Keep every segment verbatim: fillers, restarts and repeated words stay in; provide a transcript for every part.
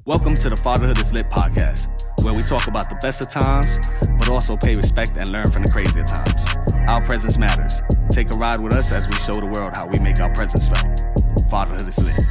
Welcome to the Fatherhood is Lit podcast, where we talk about the best of times, but also pay respect and learn from the crazier times. Our presence matters. Take a ride with us as we show the world how we make our presence felt. Fatherhood is Lit.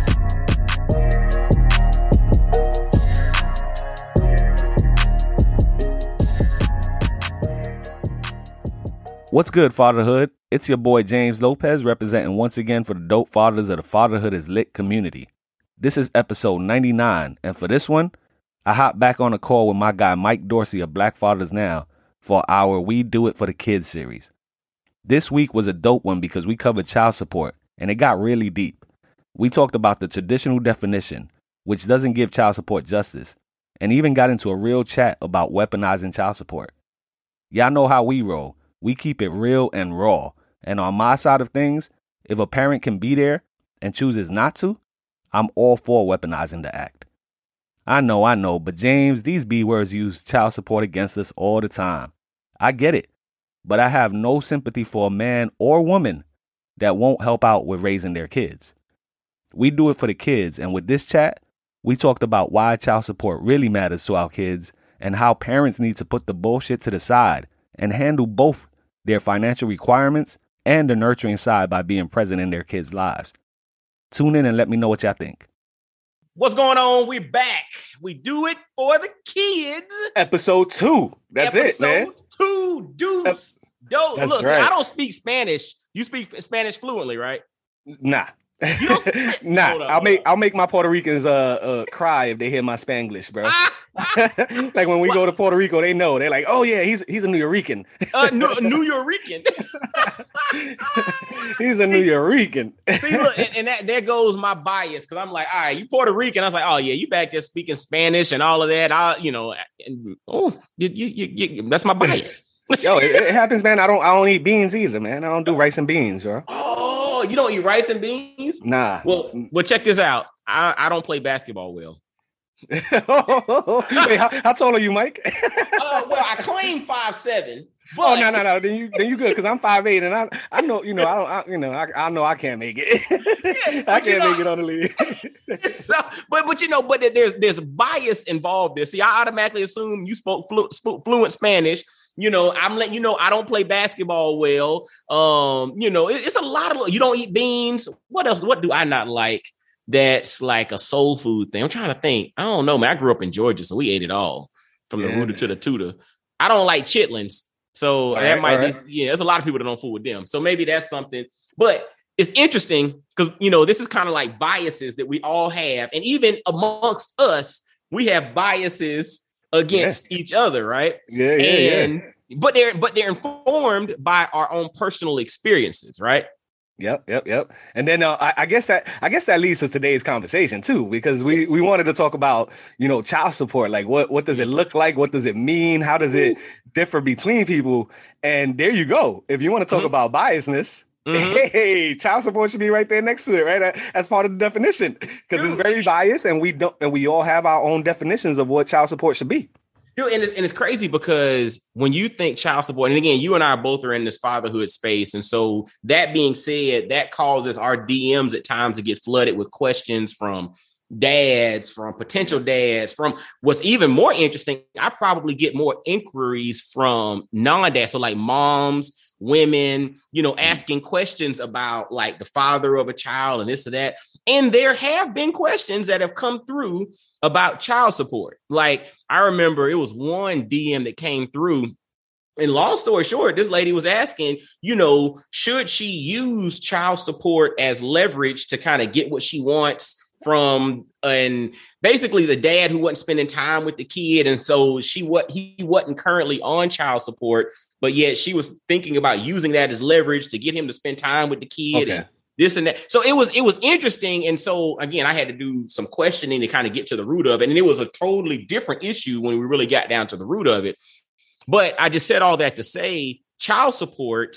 What's good, Fatherhood? It's your boy James Lopez representing once again for the dope fathers of the Fatherhood is Lit community. This is episode ninety-nine, and for this one, I hop back on a call with my guy Mike Dorsey of Black Fathers Now for our We Do It for the Kids series. This week was a dope one because we covered child support, and it got really deep. We talked about the traditional definition, which doesn't give child support justice, and even got into a real chat about weaponizing child support. Y'all know how we roll. We keep it real and raw, and on my side of things, if a parent can be there and chooses not to, I'm all for weaponizing the act. I know, I know, but James, these B words use child support against us all the time. I get it, but I have no sympathy for a man or woman that won't help out with raising their kids. We do it for the kids, and with this chat, we talked about why child support really matters to our kids and how parents need to put the bullshit to the side and handle both their financial requirements and the nurturing side by being present in their kids' lives. Tune in and let me know what y'all think. What's going on? We're back. We do it for the kids. Episode two. That's Episode it, man. Two. Deuce. Dope. That's Look, right. see, I don't speak Spanish. You speak Spanish fluently, right? Nah. You don't speak- nah. Hold up, I'll hold make up. I'll make my Puerto Ricans uh, uh cry if they hear my Spanglish, bro. Like when we What? go to Puerto Rico, they know. They're like, oh yeah, he's he's a New Yorican. uh, New, New Yorican. He's a New Yorican. See, look, and, and that there goes my bias because I'm like, all right, you Puerto Rican. I was like, oh yeah, you back there speaking Spanish and all of that. I, you know, and, oh, you, you, you, you, that's my bias. Yo, it, it happens, man. I don't I don't eat beans either, man. I don't do rice and beans, bro. Oh, you don't eat rice and beans? Nah. Well, well, check this out. I, I don't play basketball well. Wait, how, how tall are you, Mike? Uh, well, I claim five seven. But Oh no no no! Then you then you good because I'm five eight and I I know you know I don't I, you know I, I know I can't make it. I but you can't know- make it on the league. so, but but you know, but there's there's bias involved there. See, I automatically assume you spoke flu- sp- fluent Spanish. You know, I'm letting you know I don't play basketball well. Um, you know, it, it's a lot of you don't eat beans. What else? What do I not like? That's like a soul food thing. I'm trying to think. I don't know, man. I grew up in Georgia, so we ate it all from the Yeah, rooter man. to the tutor. I don't like chitlins. So All that right, might all be, right. yeah, there's a lot of people that don't fool with them. So maybe that's something. But it's interesting because, you know, this is kind of like biases that we all have. And even amongst us, we have biases against each other, right? Yeah yeah and yeah. but they're but they're informed by our own personal experiences, right? Yep, yep, yep. And then uh, I, I guess that I guess that leads to today's conversation too, because we we wanted to talk about you know child support, like what what does it look like, what does it mean, how does it differ between people, and there you go. If you want to talk Mhm. about biasness, Mhm. hey, child support should be right there next to it, right? As part of the definition, because it's Dude. very biased, and we don't and we all have our own definitions of what child support should be. Dude, and it's, and it's crazy because when you think child support, and again, you and I both are in this fatherhood space. And so that being said, that causes our D Ms at times to get flooded with questions from dads, from potential dads, from what's even more interesting. I probably get more inquiries from non-dads. So like moms, women, you know, asking questions about like the father of a child and this or that. And there have been questions that have come through about child support. Like I remember it was one D M that came through. And long story short, this lady was asking, you know, should she use child support as leverage to kind of get what she wants from, and basically the dad who wasn't spending time with the kid. And so she what he wasn't currently on child support, but yet she was thinking about using that as leverage to get him to spend time with the kid. Okay. And this and that. So it was it was interesting. And so again, I had to do some questioning to kind of get to the root of it. And it was a totally different issue when we really got down to the root of it. But I just said all that to say child support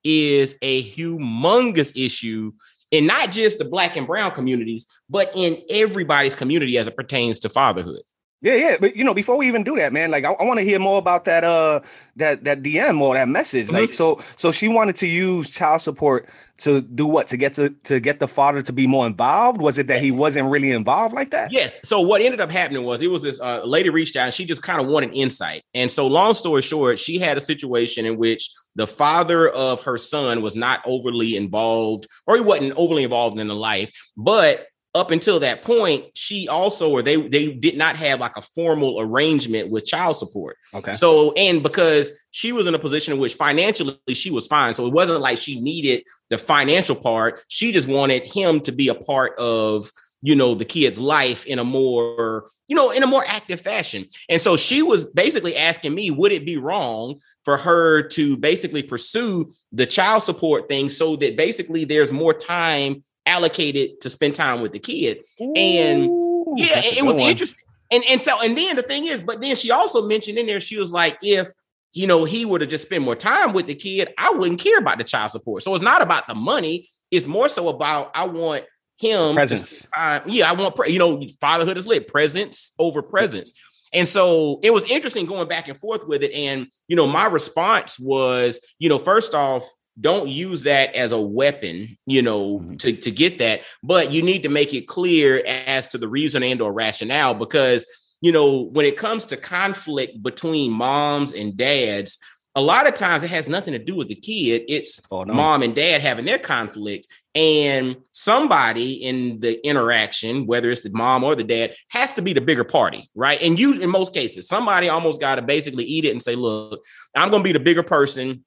is a humongous issue in not just the Black and brown communities, but in everybody's community as it pertains to fatherhood. Yeah, yeah, but you know, before we even do that, man, like I, I want to hear more about that uh that that D M or that message. Like, Mhm. so so she wanted to use child support to do what? To get to to get the father to be more involved? Was it that he Yes. wasn't really involved like that? Yes. So what ended up happening was it was this uh, lady reached out and she just kind of wanted insight. And so, long story short, she had a situation in which the father of her son was not overly involved, or he wasn't overly involved in the life, but up until that point, she also, or they they did not have like a formal arrangement with child support. Okay. So, and because she was in a position in which financially she was fine, so it wasn't like she needed the financial part. She just wanted him to be a part of, you know, the kid's life in a more, you know, in a more active fashion. And so she was basically asking me, would it be wrong for her to basically pursue the child support thing so that basically there's more time allocated to spend time with the kid? And Ooh, yeah, that's a it good was one. interesting. And and so, and then the thing is, but then she also mentioned in there, she was like, if, you know, he would have just spent more time with the kid, I wouldn't care about the child support. So it's not about the money. It's more so about, I want him Presence. to, uh, yeah, I want, pre- you know, fatherhood is lit, presence over presence. And so it was interesting going back and forth with it. And, you know, my response was, you know, first off, don't use that as a weapon, you know, mm-hmm. to, to get that. But you need to make it clear as to the reason and or rationale, because, you know, when it comes to conflict between moms and dads, a lot of times it has nothing to do with the kid. It's oh, no. mom and dad having their conflict. And somebody in the interaction, whether it's the mom or the dad, has to be the bigger party, right? And you, in most cases, somebody almost got to basically eat it and say, look, I'm going to be the bigger person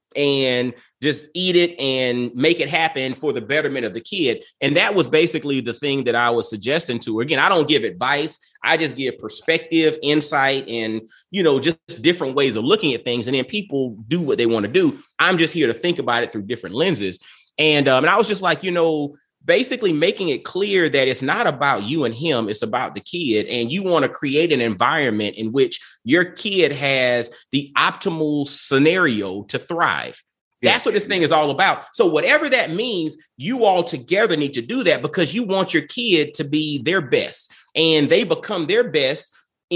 and just eat it and make it happen for the betterment of the kid. And that was basically the thing that I was suggesting to her. Again, I don't give advice. I just give perspective, insight, and, you know, just different ways of looking at things. And then people do what they want to do. I'm just here to think about it through different lenses. And, um, and I was just like, you know, basically making it clear that it's not about you and him, it's about the kid. And you want to create an environment in which your kid has the optimal scenario to thrive. That's what this thing is all about. So whatever that means, you all together need to do that because you want your kid to be their best, and they become their best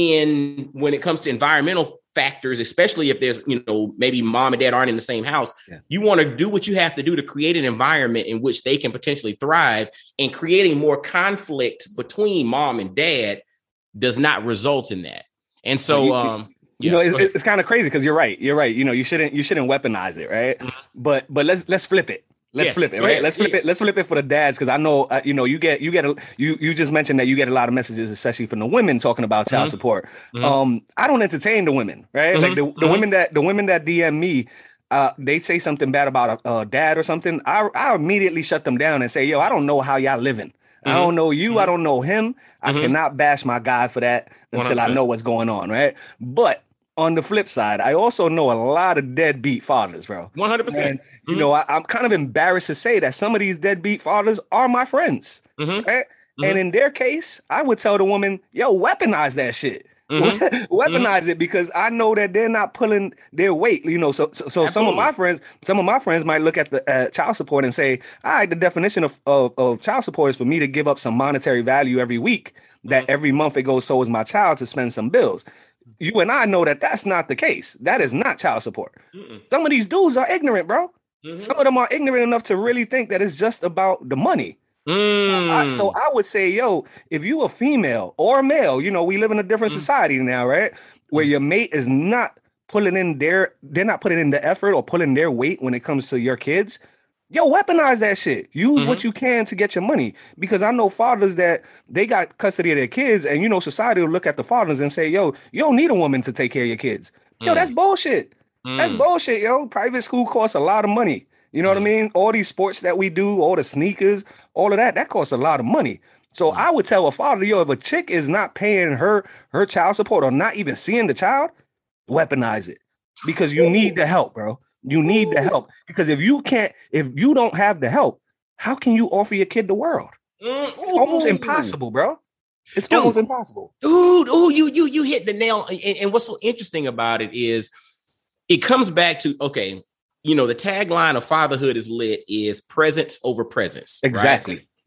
in when it comes to environmental factors, especially if there's, you know, maybe mom and dad aren't in the same house. Yeah. You want to do what you have to do to create an environment in which they can potentially thrive, and creating more conflict between mom and dad does not result in that. And so, you, um, you yeah, know, it, it's kind of crazy because you're right. You're right. You know, you shouldn't, you shouldn't weaponize it. Right. Mm-hmm. But, but let's, let's flip it. Let's yes, flip it, right? Let's flip yeah. it. Let's flip it for the dads, because I know, uh, you know, you get, you get, a, you, you just mentioned that you get a lot of messages, especially from the women talking about child mm-hmm. support. Mm-hmm. Um, I don't entertain the women, right? Mm-hmm. Like the, the mm-hmm. women that, the women that D M me, uh, they say something bad about a, a dad or something. I, I immediately shut them down and say, yo, I don't know how y'all living. Mm-hmm. I don't know you. Mm-hmm. I don't know him. I mm-hmm. cannot bash my guy for that until one hundred percent I know what's going on, right? But on the flip side, I also know a lot of deadbeat fathers, bro. one hundred percent. And, you mm-hmm. know, I, I'm kind of embarrassed to say that some of these deadbeat fathers are my friends, mm-hmm. right? Mm-hmm. And in their case, I would tell the woman, yo, weaponize that shit. Mm-hmm. Weaponize mm-hmm. it, because I know that they're not pulling their weight. You know, so so, so some of my friends, some of my friends might look at the uh, child support and say, all right, the definition of, of, of child support is for me to give up some monetary value every week, that mm-hmm. every month it goes so is my child to spend some bills. You and I know that that's not the case. That is not child support. Mm-mm. Some of these dudes are ignorant, bro. Mm-hmm. Some of them are ignorant enough to really think that it's just about the money. Mm. I, so I would say, yo, if you a female or a male, you know, we live in a different mm. society now, right? Where your mate is not pulling in their, they're not putting in the effort or pulling their weight when it comes to your kids. Yo, weaponize that shit. Use mm-hmm. what you can to get your money. Because I know fathers that they got custody of their kids, and, you know, society will look at the fathers and say, yo, you don't need a woman to take care of your kids. Yo, mm. that's bullshit. Mm. That's bullshit, yo. Private school costs a lot of money. You know mm. what I mean? All these sports that we do, all the sneakers, all of that, that costs a lot of money. So mm. I would tell a father, yo, if a chick is not paying her her child support or not even seeing the child, weaponize it. Because you need the help, bro. You need the help, because if you can't, if you don't have the help, how can you offer your kid the world? Mm, it's almost impossible, bro. It's dude, almost impossible. Dude, oh, you you you hit the nail. And, and what's so interesting about it is it comes back to, okay, you know, the tagline of Fatherhood is Lit is presence over presence. Exactly. Right?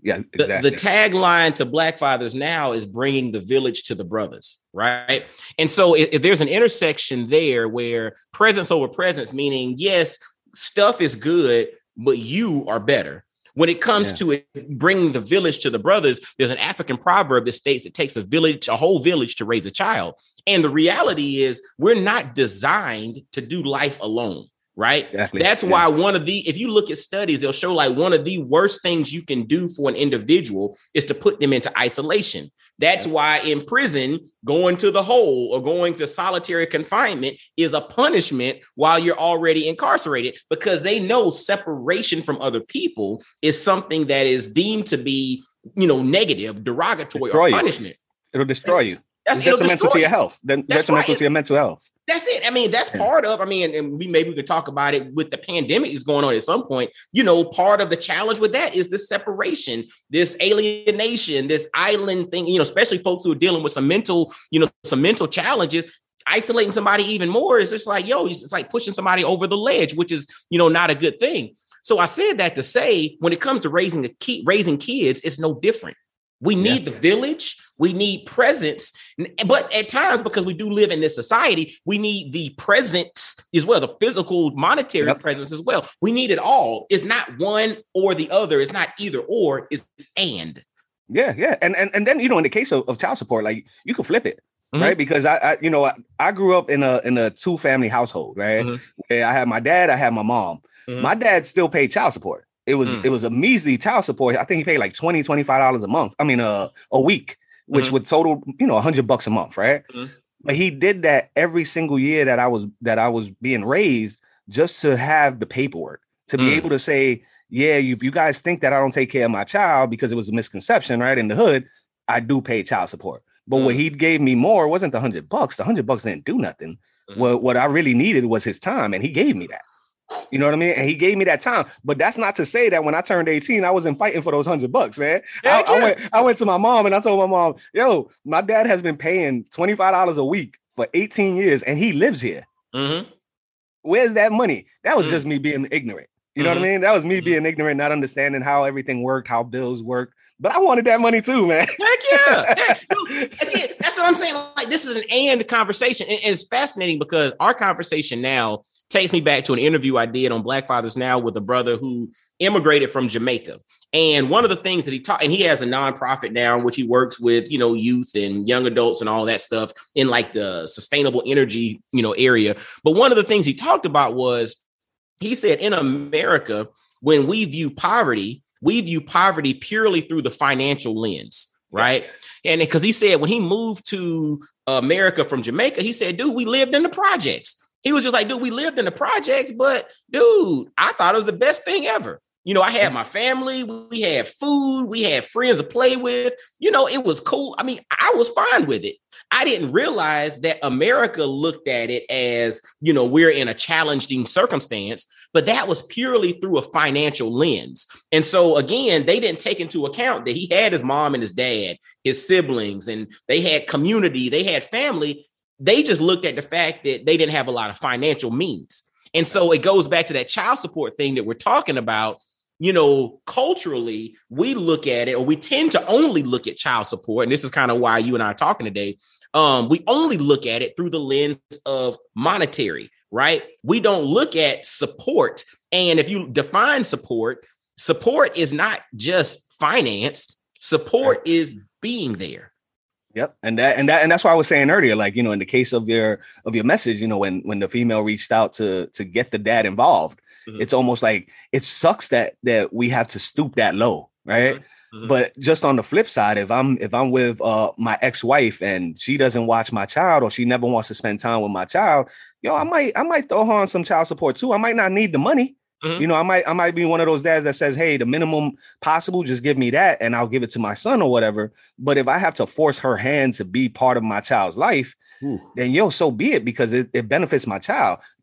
Yeah, exactly. The, the tagline to Black Fathers Now is bringing the village to the brothers, right? And so if, if there's an intersection there where presence over presence, meaning, yes, stuff is good, but you are better. When it comes yeah. to it, bringing the village to the brothers, there's an African proverb that states it takes a village, a whole village to raise a child. And the reality is we're not designed to do life alone. Right. Exactly. That's yeah. why one of the, if you look at studies, they'll show like one of the worst things you can do for an individual is to put them into isolation. That's yeah. why in prison, going to the hole or going to solitary confinement is a punishment while you're already incarcerated, because they know separation from other people is something that is deemed to be, you know, negative, derogatory, destroy or punishment. You. It'll destroy you. That's it's detrimental to your health. Then detrimental right. to your mental health. That's it. I mean, that's yeah. part of, I mean, and we maybe we could talk about it with the pandemic is going on at some point. You know, part of the challenge with that is this separation, this alienation, this island thing, you know, especially folks who are dealing with some mental, you know, some mental challenges. Isolating somebody even more is just like, yo, it's like pushing somebody over the ledge, which is, you know, not a good thing. So I said that to say, when it comes to raising a kid, raising kids, it's no different. We need yeah. the village. We need presence. But at times, because we do live in this society, we need the presence as well, the physical, monetary yep. presence as well. We need it all. It's not one or the other. It's not either or. It's and. Yeah, yeah. And and, and then, you know, in the case of, of child support, like you can flip it. Mm-hmm. Right. Because I, I, you know, I, I grew up in a in a two family household. Right. Mm-hmm. Where I had my dad. I had my mom. Mm-hmm. My dad still paid child support. It was mm. it was a measly child support. I think he paid like twenty, twenty-five dollars a month. I mean, uh, a week, which mm-hmm. would total, you know, a hundred bucks a month. Right. Mm-hmm. But he did that every single year that I was that I was being raised, just to have the paperwork, to be mm. able to say, yeah, if you guys think that I don't take care of my child because it was a misconception, right, in the hood, I do pay child support. But mm. what he gave me more wasn't the hundred bucks. The hundred bucks didn't do nothing. Mm. What, what I really needed was his time, and he gave me that. You know what I mean? And he gave me that time. But that's not to say that when I turned eighteen, I wasn't fighting for those hundred bucks, man. Yeah, I, I went I went to my mom and I told my mom, yo, my dad has been paying twenty-five dollars a week for eighteen years and he lives here. Mm-hmm. Where's that money? That was mm-hmm. just me being ignorant. You know mm-hmm. what I mean? That was me mm-hmm. being ignorant, not understanding how everything worked, how bills work. But I wanted that money too, man. Heck yeah. Heck, dude, again, that's what I'm saying. Like, this is an and conversation. And it's fascinating because our conversation now takes me back to an interview I did on Black Fathers Now with a brother who immigrated from Jamaica. And one of the things that he taught, and he has a nonprofit now in which he works with, you know, youth and young adults and all that stuff in like the sustainable energy, you know, area. But one of the things he talked about was, he said, in America, when we view poverty, we view poverty purely through the financial lens, right? Yes. And because he said when he moved to America from Jamaica, he said, dude, we lived in the projects. He was just like, dude, we lived in the projects, but dude, I thought it was the best thing ever. You know, I had my family, we had food, we had friends to play with. You know, it was cool. I mean, I was fine with it. I didn't realize that America looked at it as, you know, we're in a challenging circumstance, but that was purely through a financial lens. And so, again, they didn't take into account that he had his mom and his dad, his siblings, and they had community, they had family. They just looked at the fact that they didn't have a lot of financial means. And so it goes back to that child support thing that we're talking about. You know, culturally, we look at it, or we tend to only look at child support. And this is kind of why you and I are talking today. Um, we only look at it through the lens of monetary, right? We don't look at support. And if you define support, support is not just finance. Support is being there. Yep. And that and that and that's why I was saying earlier, like, you know, in the case of your of your message, you know, when when the female reached out to to get the dad involved, mm-hmm. it's almost like it sucks that that we have to stoop that low. Right. Mm-hmm. Mm-hmm. But just on the flip side, if I'm if I'm with uh, my ex-wife and she doesn't watch my child, or she never wants to spend time with my child, yo, I might I might throw her on some child support, too. I might not need the money. Mm-hmm. You know, I might I might be one of those dads that says, hey, the minimum possible, just give me that and I'll give it to my son or whatever. But if I have to force her hand to be part of my child's life, Ooh. then, yo, so be it, because it, it benefits my child.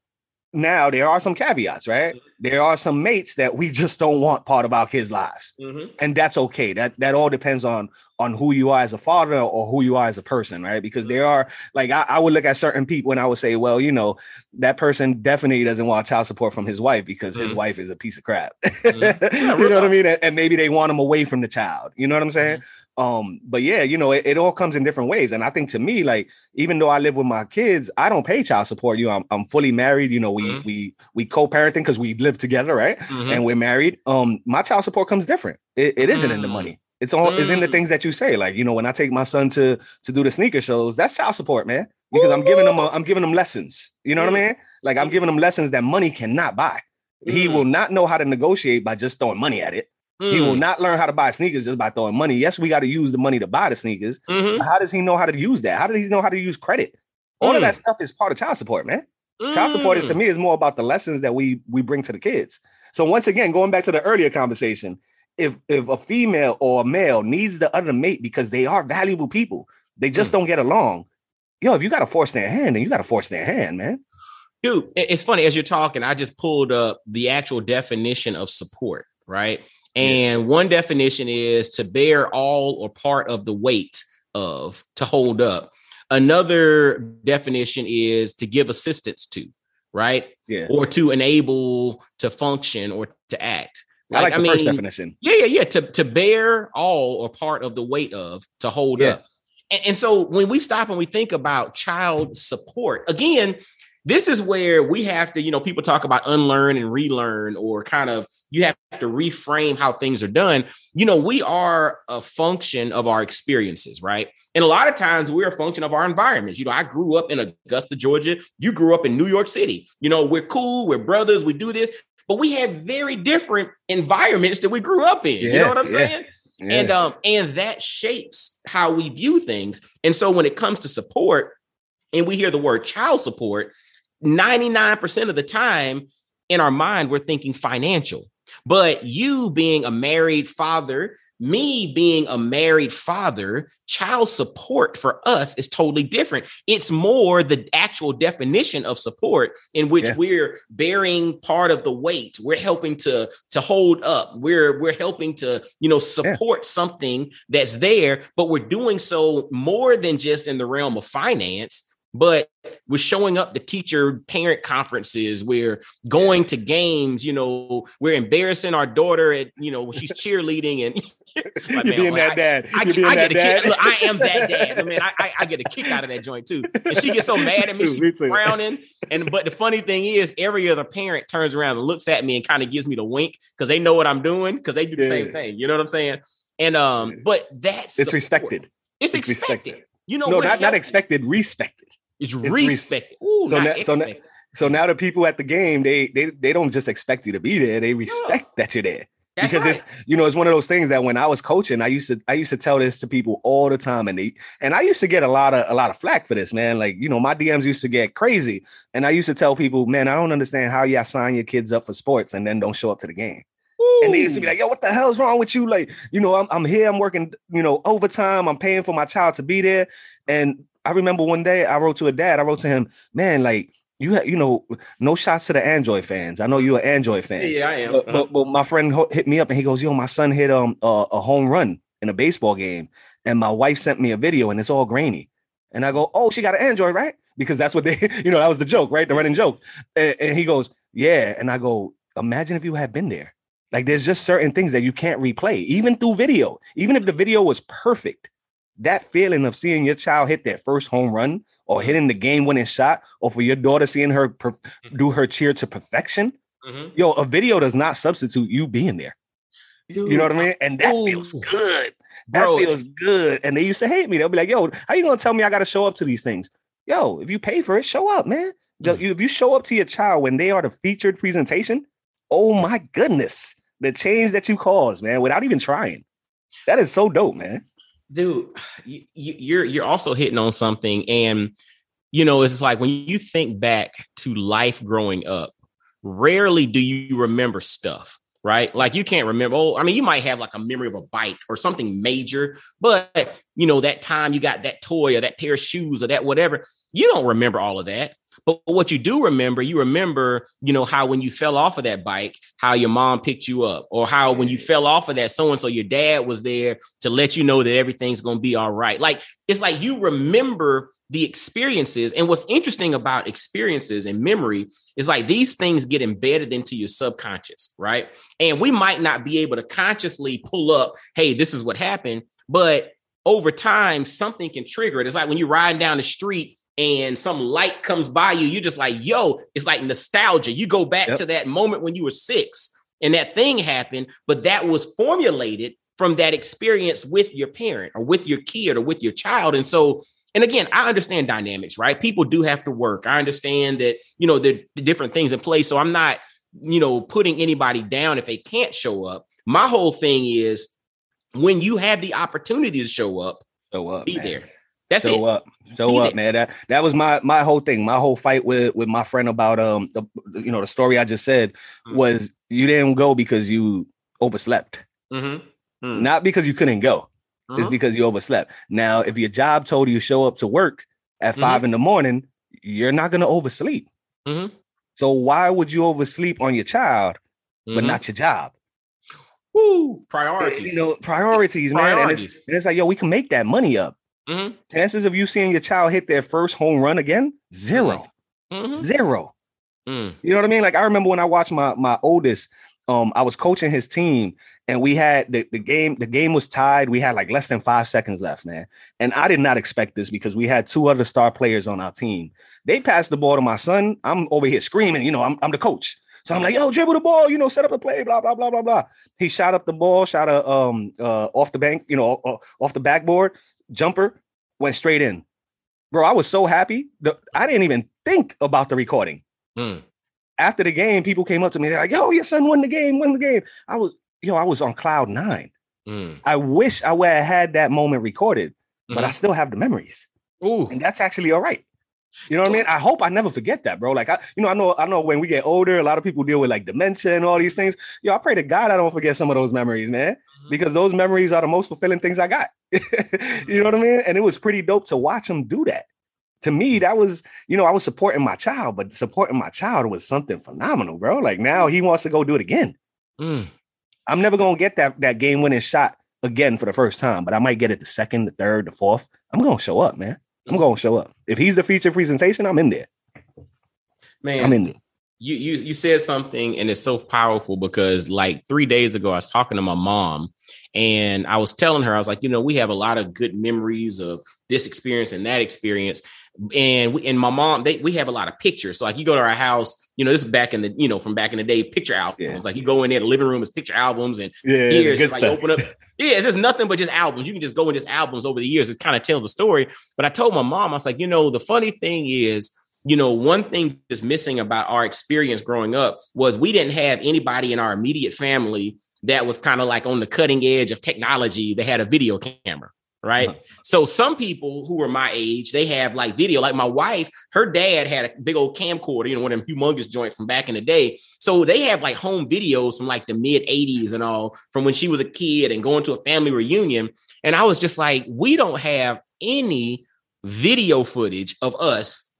now there are some caveats, right? There are some mates that we just don't want part of our kids' lives. Mm-hmm. And that's okay. That that all depends on on who you are as a father or who you are as a person, right? Because there are, like, I, I would look at certain people and I would say, well, you know, that person definitely doesn't want child support from his wife because mm-hmm. his wife is a piece of crap. Mm-hmm. Yeah, you know what I mean? And maybe they want him away from the child. You know what I'm saying? Mm-hmm. Um, but yeah, you know, it, it all comes in different ways. And I think to me, like, even though I live with my kids, I don't pay child support. You know, I'm, I'm fully married. You know, we mm-hmm. we we co-parenting because we live together, right? Mm-hmm. And we're married. Um, my child support comes different. It, it isn't mm-hmm. in the money. It's all mm. it's in the things that you say. Like, you know, when I take my son to to do the sneaker shows, that's child support, man. Because Ooh. I'm giving them a, I'm giving them lessons. You know mm. what I mean? Like, I'm giving them lessons that money cannot buy. Mm. He will not know how to negotiate by just throwing money at it. Mm. He will not learn how to buy sneakers just by throwing money. Yes, we got to use the money to buy the sneakers. Mm-hmm. But how does he know how to use that? How does he know how to use credit? All mm. of that stuff is part of child support, man. Mm. Child support is, to me, is more about the lessons that we we bring to the kids. So once again, going back to the earlier conversation, If if a female or a male needs the other mate because they are valuable people, they just mm. don't get along. Yo, if you got to force their hand, then you got to force their hand, man. Dude, it's funny. As you're talking, I just pulled up the actual definition of support, right? And yeah. one definition is to bear all or part of the weight of, to hold up. Another definition is to give assistance to, right? Yeah. Or to enable, to function, or to act. Like, I like the I mean, first definition. Yeah, yeah, yeah. To, to bear all or part of the weight of, to hold yeah. up. And, and so when we stop and we think about child support, again, this is where we have to, you know, people talk about unlearn and relearn, or kind of, you have to reframe how things are done. You know, we are a function of our experiences, right? And a lot of times we're a function of our environments. You know, I grew up in Augusta, Georgia. You grew up in New York City. You know, we're cool. We're brothers. We do this. But we have very different environments that we grew up in. Yeah, you know what I'm yeah, saying? Yeah. And um, and that shapes how we view things. And so when it comes to support, and we hear the word child support, ninety-nine percent of the time in our mind, we're thinking financial. But you being a married father, me being a married father, child support for us is totally different. It's more the actual definition of support, in which yeah. we're bearing part of the weight. We're helping to, to hold up. We're, we're helping to, you know, support yeah. something that's there, but we're doing so more than just in the realm of finance. But we're showing up to teacher parent conferences. We're going to games. You know, we're embarrassing our daughter at, you know, she's cheerleading, and like, you're being that dad. I, I, being I, I that get dad. a kick. Look, I am that dad. I mean, I, I, I get a kick out of that joint too. And she gets so mad at me, me she's frowning. And but the funny thing is, every other parent turns around and looks at me and kind of gives me the wink because they know what I'm doing, because they do the yeah. same thing. You know what I'm saying? And um, but that's it's respected. It's, it's expected. Respected. You know, no, not not expected. Respected. It's, it's respected. Ooh, so, now, so, now, so now the people at the game, they they they don't just expect you to be there. They respect yeah. that you're there. That's because right. it's, you know, it's one of those things that when I was coaching, I used to I used to tell this to people all the time, and they and I used to get a lot of a lot of flack for this, man. Like, you know, my D Ms used to get crazy, and I used to tell people, man, I don't understand how y'all sign your kids up for sports and then don't show up to the game. Ooh. And they used to be like, yo, what the hell is wrong with you? Like, you know, I'm I'm here, I'm working, you know, overtime, I'm paying for my child to be there. And I remember one day I wrote to a dad, I wrote to him, man, like, you have, you know, no shots to the Android fans. I know you're an Android fan. Yeah, I am. But, uh-huh. but, but my friend hit me up and he goes, yo, my son hit um a, a home run in a baseball game, and my wife sent me a video and it's all grainy. And I go, oh, she got an Android, right? Because that's what they, you know, that was the joke, right? The running joke. And, and he goes, yeah. And I go, imagine if you had been there. Like, there's just certain things that you can't replay, even through video. Even if the video was perfect, that feeling of seeing your child hit that first home run, or hitting the game-winning shot, or for your daughter seeing her per- do her cheer to perfection, mm-hmm. yo, a video does not substitute you being there. Dude, you know what I mean? And that ooh. feels good. That Bro. feels good. And they used to hate me. They'll be like, yo, how you gonna tell me I gotta show up to these things? Yo, if you pay for it, show up, man. Mm-hmm. If you show up to your child when they are the featured presentation, oh my goodness, the change that you cause, man, without even trying. That is so dope, man. Dude, you, you're you're also hitting on something. And, you know, it's like when you think back to life growing up, rarely do you remember stuff, right? Like, you can't remember. Oh, I mean, you might have like a memory of a bike or something major, but, you know, that time you got that toy or that pair of shoes or that whatever, you don't remember all of that. But what you do remember, you remember, you know, how when you fell off of that bike, how your mom picked you up, or how when you fell off of that so-and-so, your dad was there to let you know that everything's going to be all right. Like, it's like you remember the experiences. And what's interesting about experiences and memory is like these things get embedded into your subconscious, right? And we might not be able to consciously pull up, hey, this is what happened, but over time, something can trigger it. It's like when you're riding down the street and some light comes by you, you're just like, yo, it's like nostalgia. You go back yep. to that moment when you were six and that thing happened, but that was formulated from that experience with your parent or with your kid or with your child. And so, and again, I understand dynamics, right? People do have to work. I understand that, you know, the, the different things in place. So I'm not, you know, putting anybody down if they can't show up. My whole thing is when you have the opportunity to show up, show up, be man. there. That's show it. Show up, show be up, there. man. That that was my my whole thing. My whole fight with with my friend about um the you know the story I just said mm-hmm. was you didn't go because you overslept, mm-hmm. Mm-hmm. not because you couldn't go. Mm-hmm. It's because you overslept. Now, if your job told you to show up to work at five mm-hmm. in the morning, you're not going to oversleep. Mm-hmm. So why would you oversleep on your child, mm-hmm. but not your job? Woo, priorities. You know, priorities, man. Priorities. And, it's, and it's like, yo, we can make that money up. Mm-hmm. Chances of you seeing your child hit their first home run again, zero. Mm-hmm. Zero. Mm. You know what I mean? Like, I remember when I watched my my oldest, um, I was coaching his team. And we had the, the game, the game was tied. We had like less than five seconds left, man. And I did not expect this because we had two other star players on our team. They passed the ball to my son. I'm over here screaming, you know, I'm, I'm the coach. So I'm like, yo, dribble the ball, you know, set up a play, blah, blah, blah, blah, blah. He shot up the ball, shot a um uh off the bank, you know, uh, off the backboard, jumper, went straight in. Bro, I was so happy. The, I didn't even think about the recording. Mm. After the game, people came up to me. They're like, yo, your son won the game, won the game. I was, Yo, I was on cloud nine. Mm. I wish I would have had that moment recorded, mm-hmm. but I still have the memories. Ooh. And that's actually all right. You know what I mean? I hope I never forget that, bro. Like, I, you know, I know, I know when we get older, a lot of people deal with like dementia and all these things. Yo, I pray to God I don't forget some of those memories, man, mm-hmm. because those memories are the most fulfilling things I got. You know what I mean? And it was pretty dope to watch him do that. To me, that was, you know, I was supporting my child, but supporting my child was something phenomenal, bro. Like now he wants to go do it again. Mm. I'm never going to get that, that game winning shot again for the first time, but I might get it the second, the third, the fourth. I'm going to show up, man. I'm going to show up. If he's the feature presentation, I'm in there. Man, I'm in there. You, you, you said something and it's so powerful because like three days ago, I was talking to my mom and I was telling her, I was like, you know, we have a lot of good memories of this experience and that experience. And we, and my mom, they, we have a lot of pictures. So like you go to our house, you know, this is back in the, you know, from back in the day, picture albums. Yeah. Like you go in there, the living room is picture albums. And yeah, here it's like you open up. Yeah, it's just nothing but just albums. You can just go in just albums over the years. It kind of tells the story. But I told my mom, I was like, you know, the funny thing is, you know, one thing that's missing about our experience growing up was we didn't have anybody in our immediate family that was kind of like on the cutting edge of technology that had a video camera. Right. Uh-huh. So some people who were my age, they have like video, like my wife, her dad had a big old camcorder, you know, one of them humongous joints from back in the day. So they have like home videos from like the mid eighties and all from when she was a kid and going to a family reunion. And I was just like, we don't have any video footage of us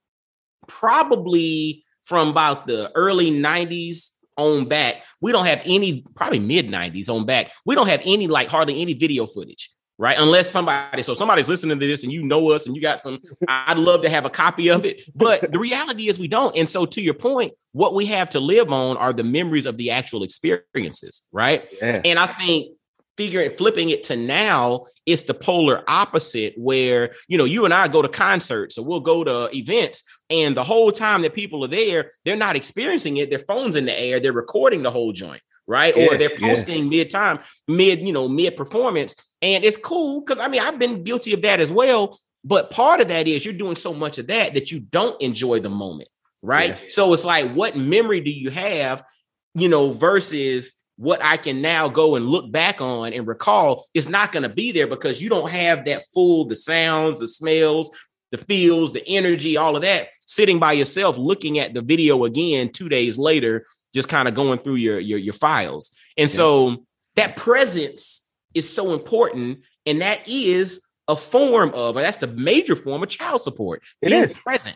probably from about the early nineties on back. We don't have any, probably mid nineties on back. We don't have any, like hardly any video footage. Right. Unless somebody, so somebody's listening to this and you know us and you got some, I'd love to have a copy of it. But the reality is we don't. And so to your point, what we have to live on are the memories of the actual experiences. Right. Yeah. And I think figuring, flipping it to now, it's the polar opposite where, you know, you and I go to concerts or we'll go to events and the whole time that people are there, they're not experiencing it. Their phone's in the air. They're recording the whole joint. Right. Yeah, or they're posting yeah. mid time, mid, you know, mid performance. And it's cool because, I mean, I've been guilty of that as well. But part of that is you're doing so much of that that you don't enjoy the moment. Right. Yeah. So it's like, what memory do you have, you know, versus what I can now go and look back on and recall is not going to be there because you don't have that full, the sounds, the smells, the feels, the energy, all of that sitting by yourself, looking at the video again two days later, just kind of going through your, your, your files. And yeah. so that presence is so important. And that is a form of, or that's the major form of child support. It is present.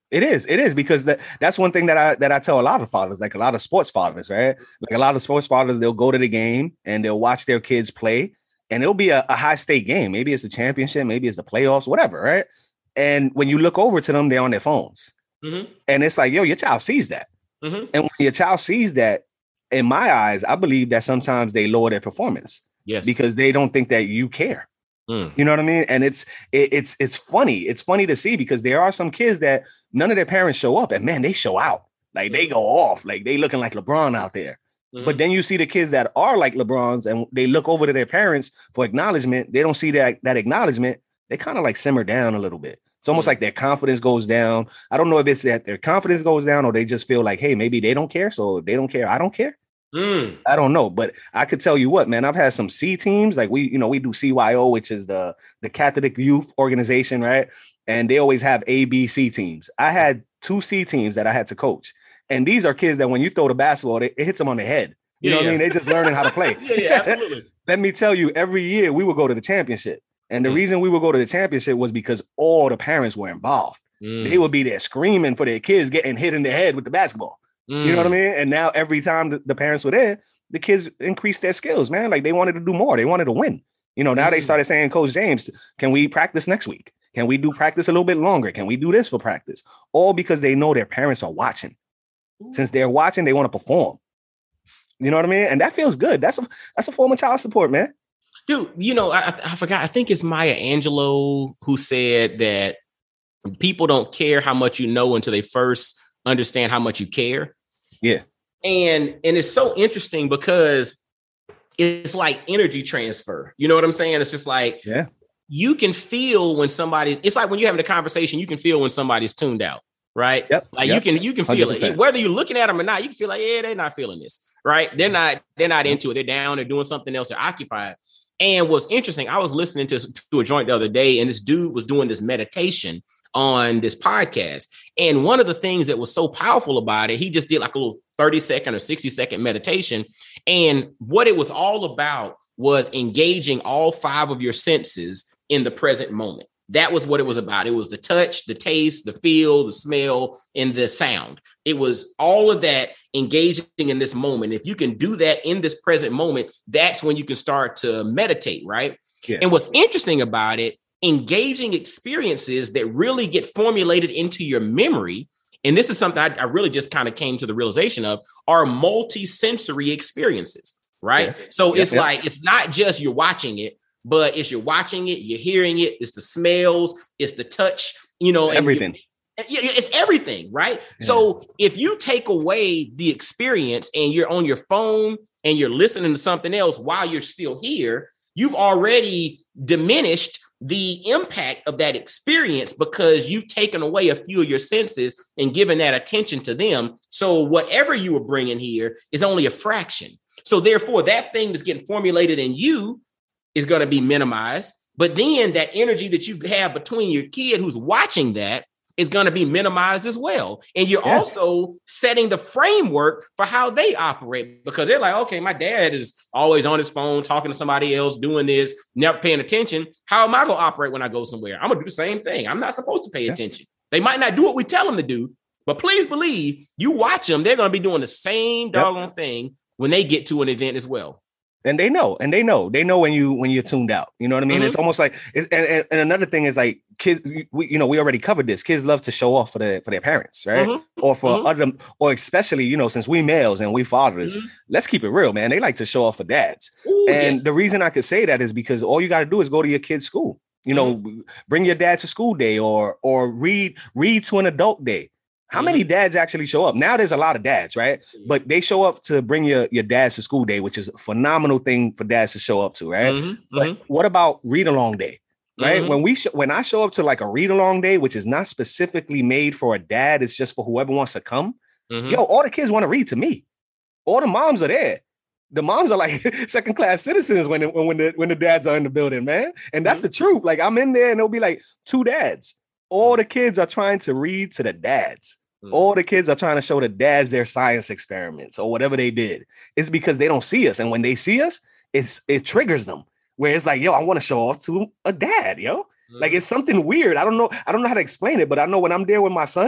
It is. It is because that, that's one thing that I that I tell a lot of fathers, like a lot of sports fathers, right? Like a lot of sports fathers, they'll go to the game and they'll watch their kids play, and it'll be a, a high stake game. Maybe it's a championship, maybe it's the playoffs, whatever, right? And when you look over to them, they're on their phones, mm-hmm. and it's like, yo, your child sees that, mm-hmm. and when your child sees that, in my eyes, I believe that sometimes they lower their performance, yes, because they don't think that you care. Mm. You know what I mean? And it's it, it's it's funny. It's funny to see because there are some kids that none of their parents show up, and man, they show out. Like they go off, like they looking like LeBron out there. Mm-hmm. But then you see the kids that are like LeBrons, and they look over to their parents for acknowledgement. They don't see that that acknowledgement. They kind of like simmer down a little bit. It's almost mm-hmm. like their confidence goes down. I don't know if it's that their confidence goes down or they just feel like, hey, maybe they don't care, so they don't care. I don't care. Mm. I don't know, but I could tell you what, man, I've had some C teams, like we, you know, we do C Y O, which is the, the Catholic Youth Organization, right? And they always have A, B, C teams. I had two C teams that I had to coach. And these are kids that when you throw the basketball, it, it hits them on the head. You yeah, know what yeah. I mean? They're just learning how to play. yeah, yeah, absolutely. Let me tell you, every year we would go to the championship. And the mm. reason we would go to the championship was because all the parents were involved. Mm. They would be there screaming for their kids getting hit in the head with the basketball. Mm. You know what I mean? And now every time the, the parents were there, the kids increased their skills, man. Like they wanted to do more. They wanted to win. You know, now mm. they started saying, Coach James, can we practice next week? Can we do practice a little bit longer? Can we do this for practice? All because they know their parents are watching. Ooh. Since they're watching, they want to perform. You know what I mean? And that feels good. That's a that's a form of child support, man. Dude, you know, I, I forgot. I think it's Maya Angelou who said that people don't care how much you know until they first understand how much you care. Yeah. And and it's so interesting because it's like energy transfer. You know what I'm saying? It's just like, yeah, you can feel when somebody's, it's like when you're having a conversation, you can feel when somebody's tuned out, right? Yep. Like yep. you can you can feel one hundred percent. It. Whether you're looking at them or not, you can feel like, yeah, they're not feeling this, right? They're not, they're not into it. They're down, they're doing something else, they're occupied. And what's interesting, I was listening to, to a joint the other day, and this dude was doing this meditation on this podcast. And one of the things that was so powerful about it, he just did like a little thirty second or sixty second meditation. And what it was all about was engaging all five of your senses in the present moment. That was what it was about. It was the touch, the taste, the feel, the smell, and the sound. It was all of that engaging in this moment. If you can do that in this present moment, that's when you can start to meditate, right? Yeah. And what's interesting about it, engaging experiences that really get formulated into your memory, and this is something I, I really just kind of came to the realization of, are multi-sensory experiences, right? Yeah. So yeah, it's yeah. like, it's not just you're watching it, but it's you're watching it, you're hearing it, it's the smells, it's the touch, you know, everything. And it's everything, right? Yeah. So if you take away the experience and you're on your phone and you're listening to something else while you're still here, you've already diminished the impact of that experience because you've taken away a few of your senses and given that attention to them. So whatever you were bringing here is only a fraction. So therefore, that thing that's getting formulated in you is going to be minimized. But then that energy that you have between your kid who's watching that is going to be minimized as well. And you're yeah. also setting the framework for how they operate, because they're like, okay, my dad is always on his phone, talking to somebody else, doing this, never paying attention. How am I going to operate when I go somewhere? I'm going to do the same thing. I'm not supposed to pay yeah. attention. They might not do what we tell them to do, but please believe you watch them, they're going to be doing the same doggone yep. thing when they get to an event as well. And they know, and they know, they know when you when you're tuned out. You know what I mean? Mm-hmm. It's almost like, it, and, and and another thing is like kids. We, you know, we already covered this. Kids love to show off for their for their parents, right? Mm-hmm. Or for mm-hmm. other, or especially, you know, since we males and we fathers, mm-hmm. let's keep it real, man. They like to show off for dads. Ooh, and yes. the reason I could say that is because all you got to do is go to your kid's school. You know, mm-hmm. bring your dad to school day, or or read read to an adult day. How mm-hmm. many dads actually show up? Now there's a lot of dads, right? Mm-hmm. But they show up to bring your, your dads to school day, which is a phenomenal thing for dads to show up to, right? Mm-hmm. But mm-hmm. what about read along day, right? Mm-hmm. When we sh- when I show up to like a read along day, which is not specifically made for a dad, it's just for whoever wants to come. Mm-hmm. Yo, all the kids want to read to me. All the moms are there. The moms are like second class citizens when when when the when the dads are in the building, man. And that's mm-hmm. the truth. Like I'm in there and there'll be like two dads. All the kids are trying to read to the dads. Mm. All the kids are trying to show the dads their science experiments or whatever they did. It's because they don't see us. And when they see us, it's it triggers them. Where it's like, yo, I want to show off to a dad, yo. Mm. Like it's something weird. I don't know. I don't know how to explain it, but I know when I'm there with my son,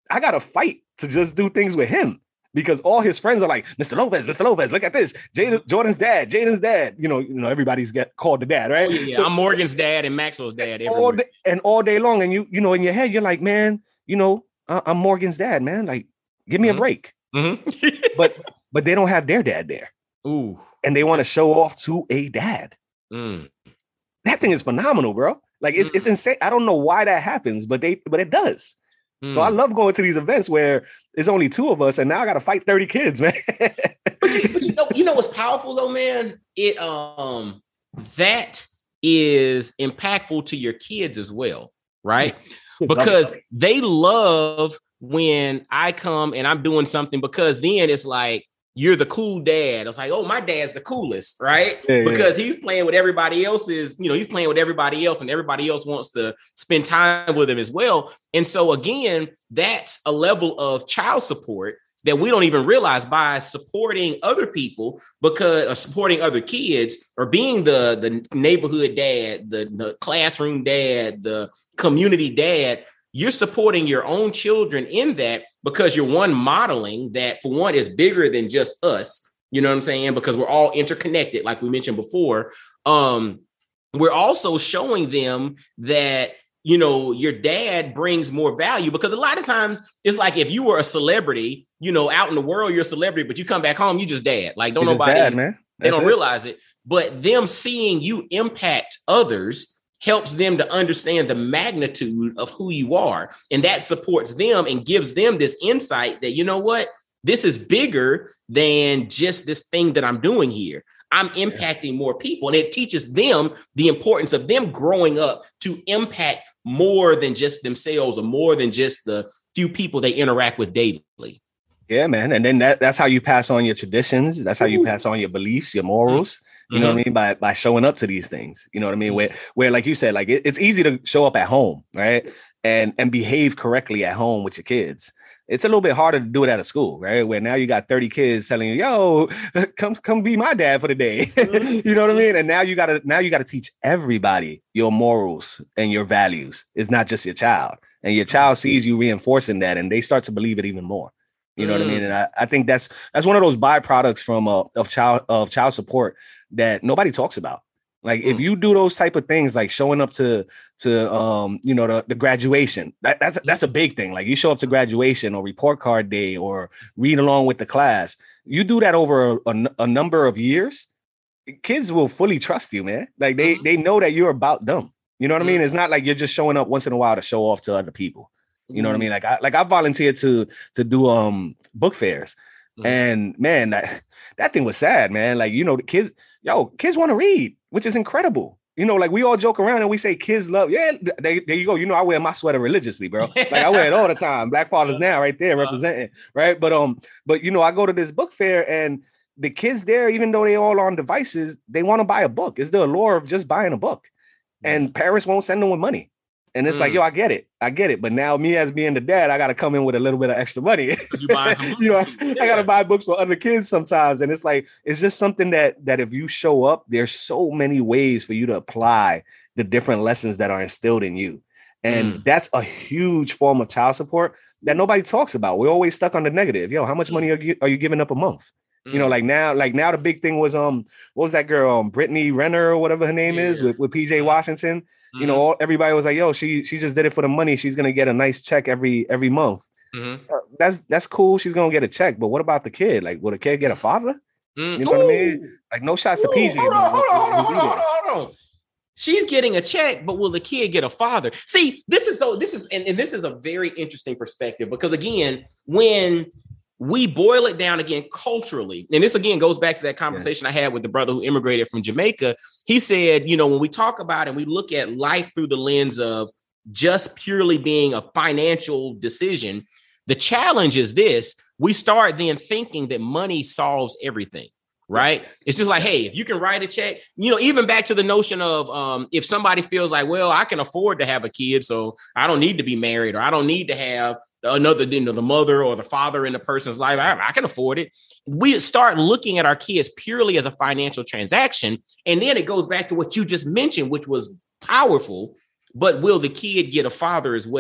I got to fight to just do things with him because all his friends are like, Mister Lopez, Mister Lopez, look at this. Jaden, Jordan's dad, Jaden's dad. You know, you know, everybody's get called the dad, right? Oh, yeah, yeah. So, I'm Morgan's dad and Maxwell's dad. All day, and all day long. And you, you know, in your head, you're like, man, you know, uh, I'm Morgan's dad, man. Like, give me mm-hmm. a break. Mm-hmm. but but they don't have their dad there. Ooh. And they want to show off to a dad. Mm. That thing is phenomenal, bro. Like it's, mm. it's insane. I don't know why that happens, but they but it does. Mm. So I love going to these events where there's only two of us, and now I got to fight thirty kids, man. but you, but you know, you know what's powerful though, man? It um that is impactful to your kids as well, right? Because they love when I come and I'm doing something, because then it's like, you're the cool dad. I was like, oh, my dad's the coolest, right? Yeah, because yeah. he's playing with everybody else's, you know, he's playing with everybody else, and everybody else wants to spend time with him as well. And so again, that's a level of child support that we don't even realize by supporting other people, because or supporting other kids, or being the, the neighborhood dad, the, the classroom dad, the community dad. You're supporting your own children in that, because you're one modeling that, for one, is bigger than just us. You know what I'm saying? Because we're all interconnected, like we mentioned before. Um, we're also showing them that, you know, your dad brings more value, because a lot of times it's like, if you were a celebrity, you know, out in the world, you're a celebrity, but you come back home, you just dad. Like, don't you're nobody, dad, man. They don't it. realize it. But them seeing you impact others helps them to understand the magnitude of who you are. And that supports them and gives them this insight that, you know what, this is bigger than just this thing that I'm doing here. I'm impacting more people. And it teaches them the importance of them growing up to impact more than just themselves, or more than just the few people they interact with daily. Yeah, man. And then that, that's how you pass on your traditions. That's how you pass on your beliefs, your morals. You mm-hmm. know what I mean? By by showing up to these things. You know what I mean? Where, where like you said, like it, it's easy to show up at home, right? And and behave correctly at home with your kids. It's a little bit harder to do it at a school, right? Where now you got thirty kids telling you, yo, come, come be my dad for the day. Mm-hmm. You know what I mean? And now you gotta now you gotta teach everybody your morals and your values. It's not just your child. And your child sees you reinforcing that, and they start to believe it even more. You know mm. what I mean? And I, I think that's that's one of those byproducts from uh, of child of child support that nobody talks about. Like, mm. if you do those type of things, like showing up to to um you know the, the graduation, that, that's that's a big thing. Like, you show up to graduation or report card day or read along with the class. You do that over a, a, a number of years, kids will fully trust you, man. Like they mm-hmm. they know that you're about them. You know what mm. I mean? It's not like you're just showing up once in a while to show off to other people. You know what I mean? Like I like I volunteered to to do um book fairs. Mm-hmm. And man, that, that thing was sad, man. Like, you know, the kids, yo, kids want to read, which is incredible. You know, like we all joke around and we say kids love. Yeah, they, there you go. You know, I wear my sweater religiously, bro. Like I wear it all the time. Black Fathers Now right there representing, right? But um, but you know, I go to this book fair and the kids there, even though they all on devices, they want to buy a book. It's the allure of just buying a book. And parents won't send them with money. And it's mm. like, yo, I get it. I get it. But now me as being the dad, I got to come in with a little bit of extra money. You, buy you know, yeah. I got to buy books for other kids sometimes. And it's like, it's just something that, that if you show up, there's so many ways for you to apply the different lessons that are instilled in you. And mm. that's a huge form of child support that nobody talks about. We're always stuck on the negative. Yo, how much money are you, are you giving up a month? Mm. You know, like now, like now the big thing was, um, what was that girl, um, Brittany Renner or whatever her name yeah. is with, with P J Washington. Mm-hmm. You know, all, everybody was like, yo, she she just did it for the money. She's going to get a nice check every every month. Mm-hmm. Uh, that's that's cool. She's going to get a check. But what about the kid? Like, will the kid get a father? Mm-hmm. You know Ooh. What I mean? Like, no shots to P J. Hold on, hold on, hold on, hold on, hold on. She's getting a check, but will the kid get a father? See, this is so this is and, and this is a very interesting perspective, because again, when we boil it down again culturally, and this again goes back to that conversation yeah. I had with the brother who immigrated from Jamaica. He said, you know, when we talk about and we look at life through the lens of just purely being a financial decision, the challenge is this: we start then thinking that money solves everything. Right. It's just like, hey, if you can write a check, you know, even back to the notion of um, if somebody feels like, well, I can afford to have a kid, so I don't need to be married, or I don't need to have another, you know, the mother or the father in the person's life. I, I can afford it. We start looking at our kids purely as a financial transaction. And then it goes back to what you just mentioned, which was powerful. But will the kid get a father as well?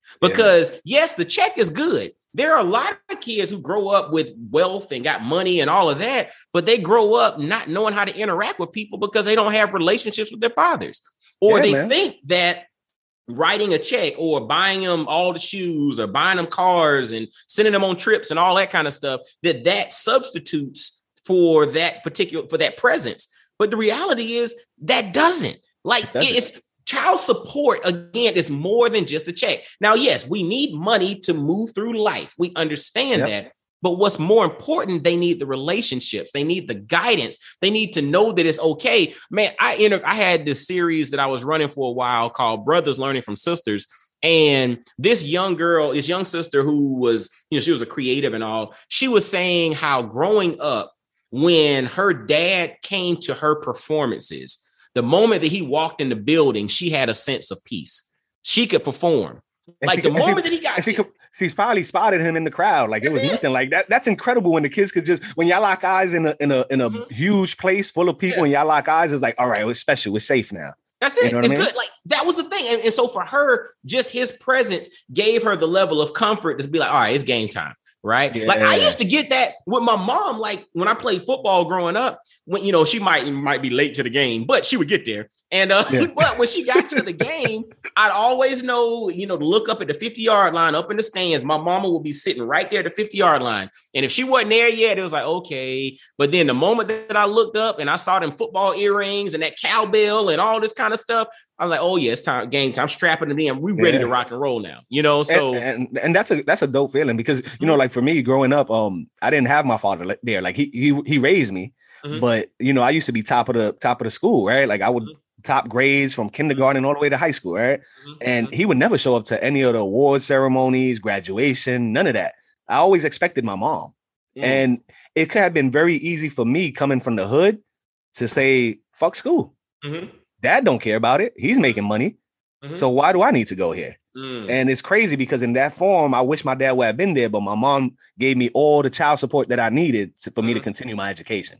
Because yeah. yes, the check is good. There are a lot of kids who grow up with wealth and got money and all of that, but they grow up not knowing how to interact with people because they don't have relationships with their fathers. Or yeah, they man. think that writing a check or buying them all the shoes or buying them cars and sending them on trips and all that kind of stuff, that that substitutes for that particular, for that presence. But the reality is that doesn't. Like it it's child support, again, is more than just a check. Now, yes, we need money to move through life. We understand yep. that. But what's more important, they need the relationships. They need the guidance. They need to know that it's okay. Man, I inter- I had this series that I was running for a while called Brothers Learning from Sisters. And this young girl, this young sister who was, you know, she was a creative and all, she was saying how growing up, when her dad came to her performances, the moment that he walked in the building, she had a sense of peace. She could perform. And like she, the moment she, that he got, she could, she's probably spotted him in the crowd. Like it was it. nothing. Like that. That's incredible when the kids could just, when y'all lock eyes in a in a in a mm-hmm. huge place full of people, yeah. and y'all lock eyes, it's like, all right, it's special, it's safe now. That's it. You know it's I mean? good. Like that was the thing. And, and so for her, just his presence gave her the level of comfort to be like, all right, it's game time. Right. Yeah. Like I used to get that with my mom. Like when I played football growing up, when, you know, she might might be late to the game, but she would get there. And uh, yeah. but when she got to the game, I'd always know, you know, to look up at the fifty yard line up in the stands. My mama would be sitting right there at the fifty yard line. And if she wasn't there yet, it was like, OK. But then the moment that I looked up and I saw them football earrings and that cowbell and all this kind of stuff, I was like, oh, yeah, it's time, game time. I'm strapping them in. We're ready yeah. to rock and roll now, you know? So, and, and, and that's a, that's a dope feeling because, you mm-hmm. know, like for me growing up, um, I didn't have my father there. Like he, he, he raised me, mm-hmm. but you know, I used to be top of the top of the school, right? Like I would mm-hmm. top grades from kindergarten all the way to high school, right? Mm-hmm. And he would never show up to any of the award ceremonies, graduation, none of that. I always expected my mom. Mm-hmm. And it could have been very easy for me coming from the hood to say, fuck school. Mm-hmm. Dad don't care about it. He's making money. Mm-hmm. So why do I need to go here? Mm. And it's crazy because in that form, I wish my dad would have been there, but my mom gave me all the child support that I needed to, for mm-hmm. me to continue my education.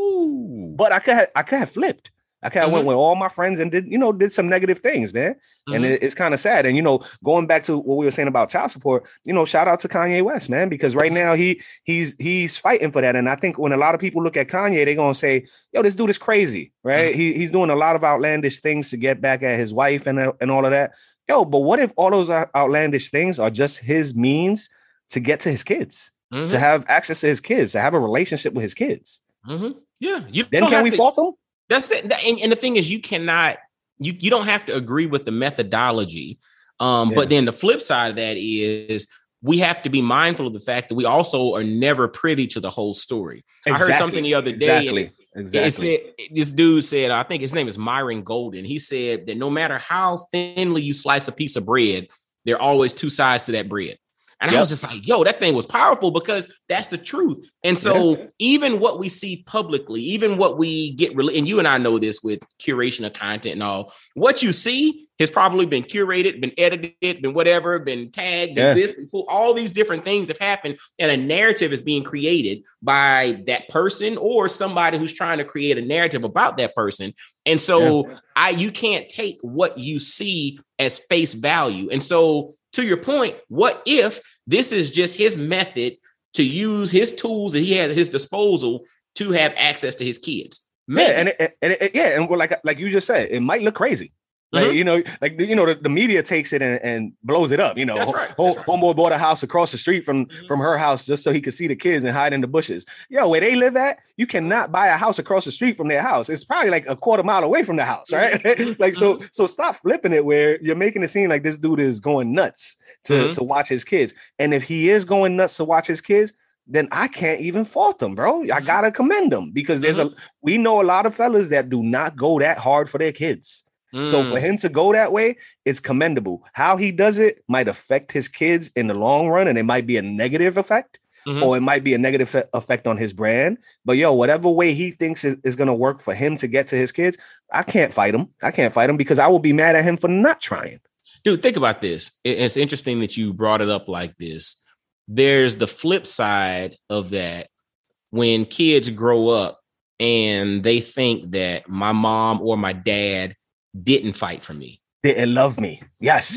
Ooh. But I could have, I could have flipped. I kind of mm-hmm. went with all my friends and did, you know, did some negative things, man. Mm-hmm. And it, it's kind of sad. And, you know, going back to what we were saying about child support, you know, shout out to Kanye West, man, because right now he he's he's fighting for that. And I think when a lot of people look at Kanye, they're going to say, yo, this dude is crazy, right? Mm-hmm. He, he's doing a lot of outlandish things to get back at his wife and, and all of that. Yo, but what if all those outlandish things are just his means to get to his kids, mm-hmm. to have access to his kids, to have a relationship with his kids? Mm-hmm. Yeah. You then can we to- fault them? That's it. And, and the thing is, you cannot, you, you don't have to agree with the methodology. Um, yeah. But then the flip side of that is we have to be mindful of the fact that we also are never privy to the whole story. Exactly. I heard something the other day. Exactly. And exactly. It said, this dude said, I think his name is Myron Golden. He said that no matter how thinly you slice a piece of bread, there are always two sides to that bread. And yep. I was just like, yo, that thing was powerful because that's the truth. And so yeah. even what we see publicly, even what we get, re- and you and I know this with curation of content and all, what you see has probably been curated, been edited, been whatever, been tagged, yeah. this, all these different things have happened. And a narrative is being created by that person or somebody who's trying to create a narrative about that person. And so yeah. I, you can't take what you see as face value. And so to your point, what if this is just his method to use his tools that he has at his disposal to have access to his kids? Maybe. Yeah, and, it, and it, yeah, and like like you just said, it might look crazy. Like, mm-hmm. you know, like, you know, the, the media takes it and, and blows it up. You know, That's right. Home, That's right. homeboy bought a house across the street from, mm-hmm. from her house just so he could see the kids and hide in the bushes. Yo, where they live at, you cannot buy a house across the street from their house. It's probably like a quarter mile away from the house, right? Mm-hmm. like, so so stop flipping it where you're making it seem like this dude is going nuts to, mm-hmm. to watch his kids. And if he is going nuts to watch his kids, then I can't even fault them, bro. Mm-hmm. I gotta commend them because there's mm-hmm. a we know a lot of fellas that do not go that hard for their kids. Mm. So for him to go that way, it's commendable. How he does it might affect his kids in the long run, and it might be a negative effect, mm-hmm. or it might be a negative effect on his brand. But yo, whatever way he thinks is, is going to work for him to get to his kids, I can't fight him. I can't fight him because I will be mad at him for not trying. Dude, think about this. It's interesting that you brought it up like this. There's the flip side of that when kids grow up and they think that my mom or my dad didn't fight for me. Didn't love me. Yes. Yeah.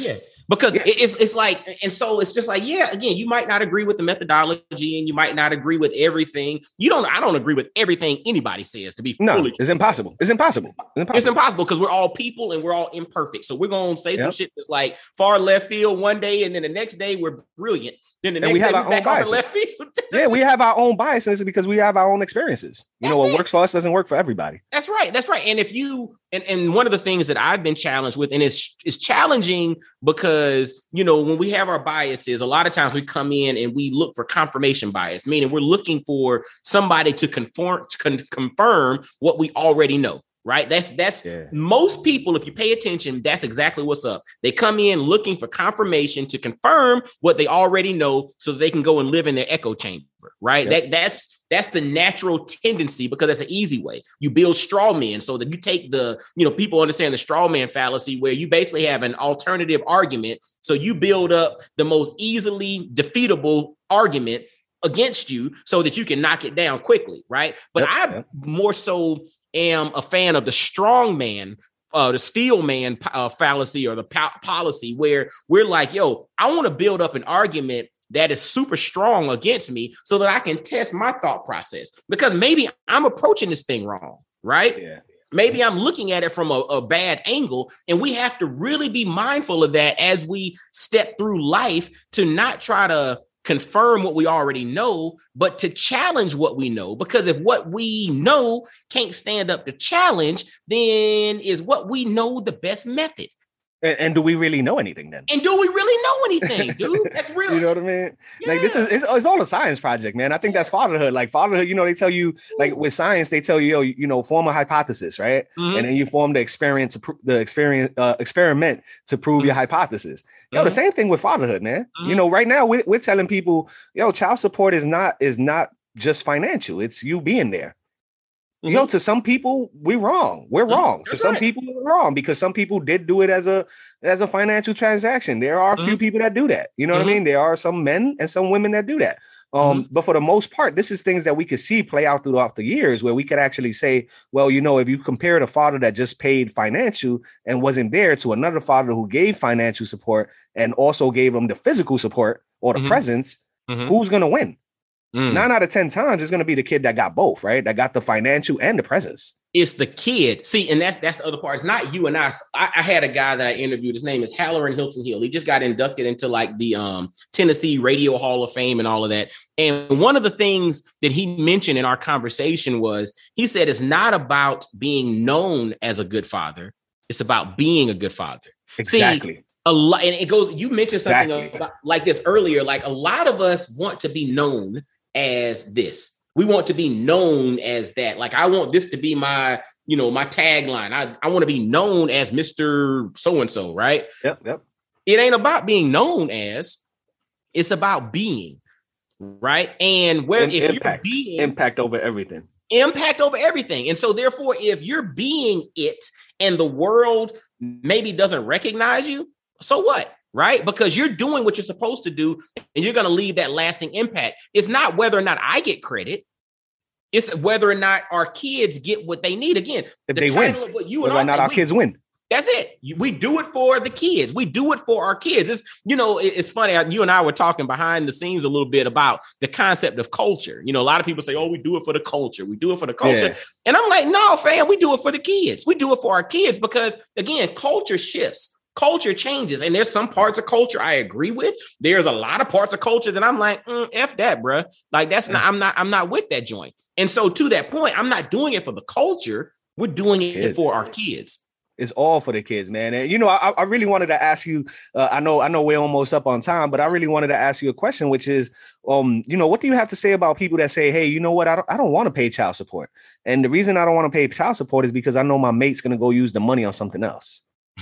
Because Yeah. it's it's like, and so it's just like, yeah, again, you might not agree with the methodology and you might not agree with everything. You don't, I don't agree with everything anybody says, to be No, fully. it's impossible. It's impossible. It's impossible. It's impossible because we're all people and we're all imperfect. So we're going to say some Yep. shit that's like far left field one day, and then the next day we're brilliant. Then the And next we day have we're our own back off in biases. left field. Yeah, we have our own biases because we have our own experiences. You know, That's what it. works for us doesn't work for everybody. That's right. That's right. And if you and, and one of the things that I've been challenged with, and it's it's challenging because, you know, when we have our biases, a lot of times we come in and we look for confirmation bias, meaning we're looking for somebody to conform con- confirm what we already know. Right. That's that's Yeah. most people, if you pay attention, that's exactly what's up. They come in looking for confirmation to confirm what they already know so they can go and live in their echo chamber. Right. Yep. That that's that's the natural tendency because that's an easy way. You build straw men so that you take the, you know, people understand the straw man fallacy where you basically have an alternative argument. So you build up the most easily defeatable argument against you so that you can knock it down quickly. Right. But Yep. I Yep. more so am a fan of the strong man, uh, the steel man uh, fallacy or the po- policy where we're like, yo, I want to build up an argument that is super strong against me so that I can test my thought process because maybe I'm approaching this thing wrong, right? Yeah. Maybe I'm looking at it from a, a bad angle, and we have to really be mindful of that as we step through life to not try to confirm what we already know, but to challenge what we know. Because if what we know can't stand up to challenge, then is what we know the best method? And, and do we really know anything then? And do we really know anything, dude? That's real. You know what I mean? Yeah. Like this is it's, it's all a science project, man. I think that's Yes. fatherhood. Like fatherhood, you know, they tell you like with science, they tell you, yo, you know, form a hypothesis, right? Mhm. And then you form the experience to pr- the experience uh, experiment to prove your hypothesis. Yo, the Mhm. same thing with fatherhood, man. You Mhm. know, right now we're, we're telling people, yo, child support is not is not just financial. It's you being there. Mhm. Yo, to some people, we're wrong. We're Mhm. wrong. To That's some right. people, we're wrong because some people did do it as a as a financial transaction. There are a few Mhm. people that do that. You know what Mhm. I mean? There are some men and some women that do that. Um, But for the most part, this is things that we could see play out throughout the years where we could actually say, well, you know, if you compare the father that just paid financial and wasn't there to another father who gave financial support and also gave them the physical support or the Mhm. presence, Mhm. who's going to win? Mm. Nine out of ten times, it's going to be the kid that got both, right? That got the financial and the presence. It's the kid. See, and that's that's the other part. It's not you and I. I. I had a guy that I interviewed. His name is Halloran Hilton Hill. He just got inducted into like the um, Tennessee Radio Hall of Fame and all of that. And one of the things that he mentioned in our conversation was he said it's not about being known as a good father. It's about being a good father. Exactly. See, a lot, and it goes. You mentioned something Exactly. about, like this earlier. Like a lot of us want to be known as this. We want to be known as that. Like, I want this to be my, you know, my tagline. I, I want to be known as Mister So-and-so, right? Yep, yep. It ain't about being known as, it's about being, right? And where Im- if impact. you're being Impact over everything. impact over everything. And so therefore, if you're being it and the world maybe doesn't recognize you, so what? Right? Because you're doing what you're supposed to do and you're going to leave that lasting impact. It's not whether or not I get credit. It's whether or not our kids get what they need. Again, If the they title win. of what you Whether and or I not think, our we- kids win. That's it. You- We do it for the kids. We do it for our kids. It's, you know, it- it's funny. You and I were talking behind the scenes a little bit about the concept of culture. You know, a lot of people say, oh, we do it for the culture. We do it for the culture. Yeah. And I'm like, no, fam, we do it for the kids. We do it for our kids because, again, culture shifts. Culture changes. And there's some parts of culture I agree with. There's a lot of parts of culture that I'm like, mm, F that, bro. Like, that's not, I'm not, I'm not with that joint. And so to that point, I'm not doing it for the culture. We're doing it Kids. for our kids. It's all for the kids, man. And you know, I, I really wanted to ask you. Uh, I know, I know, we're almost up on time, but I really wanted to ask you a question, which is, um, you know, what do you have to say about people that say, "Hey, you know what? I don't, I don't want to pay child support," and the reason I don't want to pay child support is because I know my mate's gonna go use the money on something else.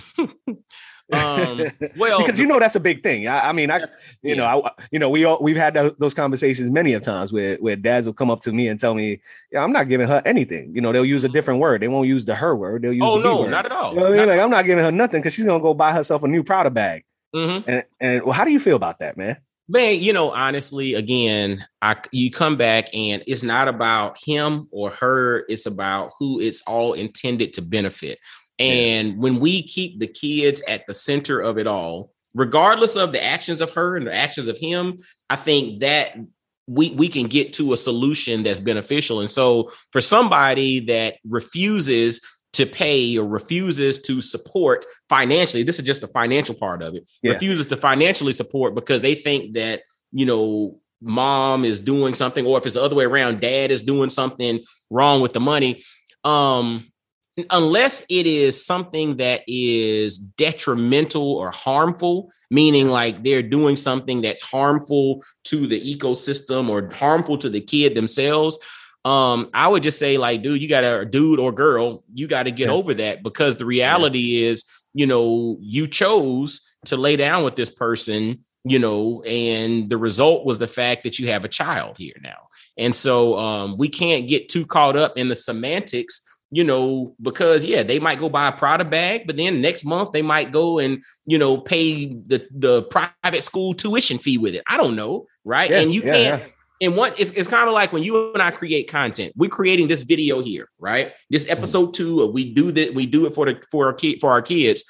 Um, well, because you know that's a big thing. I, I mean, I, Yes, you yeah. know, I, you know, we all we've had th- those conversations many of times where where dads will come up to me and tell me, "Yeah, I'm not giving her anything." You know, they'll use a different word. They won't use the her word. They'll use oh the he no, word. not at all. You know what I mean? Not- Like, I'm not giving her nothing because she's gonna go buy herself a new Prada bag. Mhm. And and well, how do you feel about that, man? Man, you know, honestly, again, I you come back and it's not about him or her. It's about who it's all intended to benefit. And when we keep the kids at the center of it all, regardless of the actions of her and the actions of him, I think that we we can get to a solution that's beneficial. And so for somebody that refuses to pay or refuses to support financially, this is just the financial part of it, yeah. refuses to financially support because they think that, you know, mom is doing something, or if it's the other way around, dad is doing something wrong with the money. Um, unless it is something that is detrimental or harmful, meaning like they're doing something that's harmful to the ecosystem or harmful to the kid themselves. Um, I would just say like, dude, you gotta, dude or girl, you got to get yeah. over that, because the reality yeah. is, you know, you chose to lay down with this person, you know, and the result was the fact that you have a child here now. And so um, we can't get too caught up in the semantics, you know, because, yeah, they might go buy a Prada bag, but then next month they might go and, you know, pay the, the private school tuition fee with it. I don't know. Right. Yeah, and you yeah, can't. Yeah. And once it's, it's kind of like when you and I create content, we're creating this video here. Right. This episode two, of we do that. We do it for the for our kid for our kids.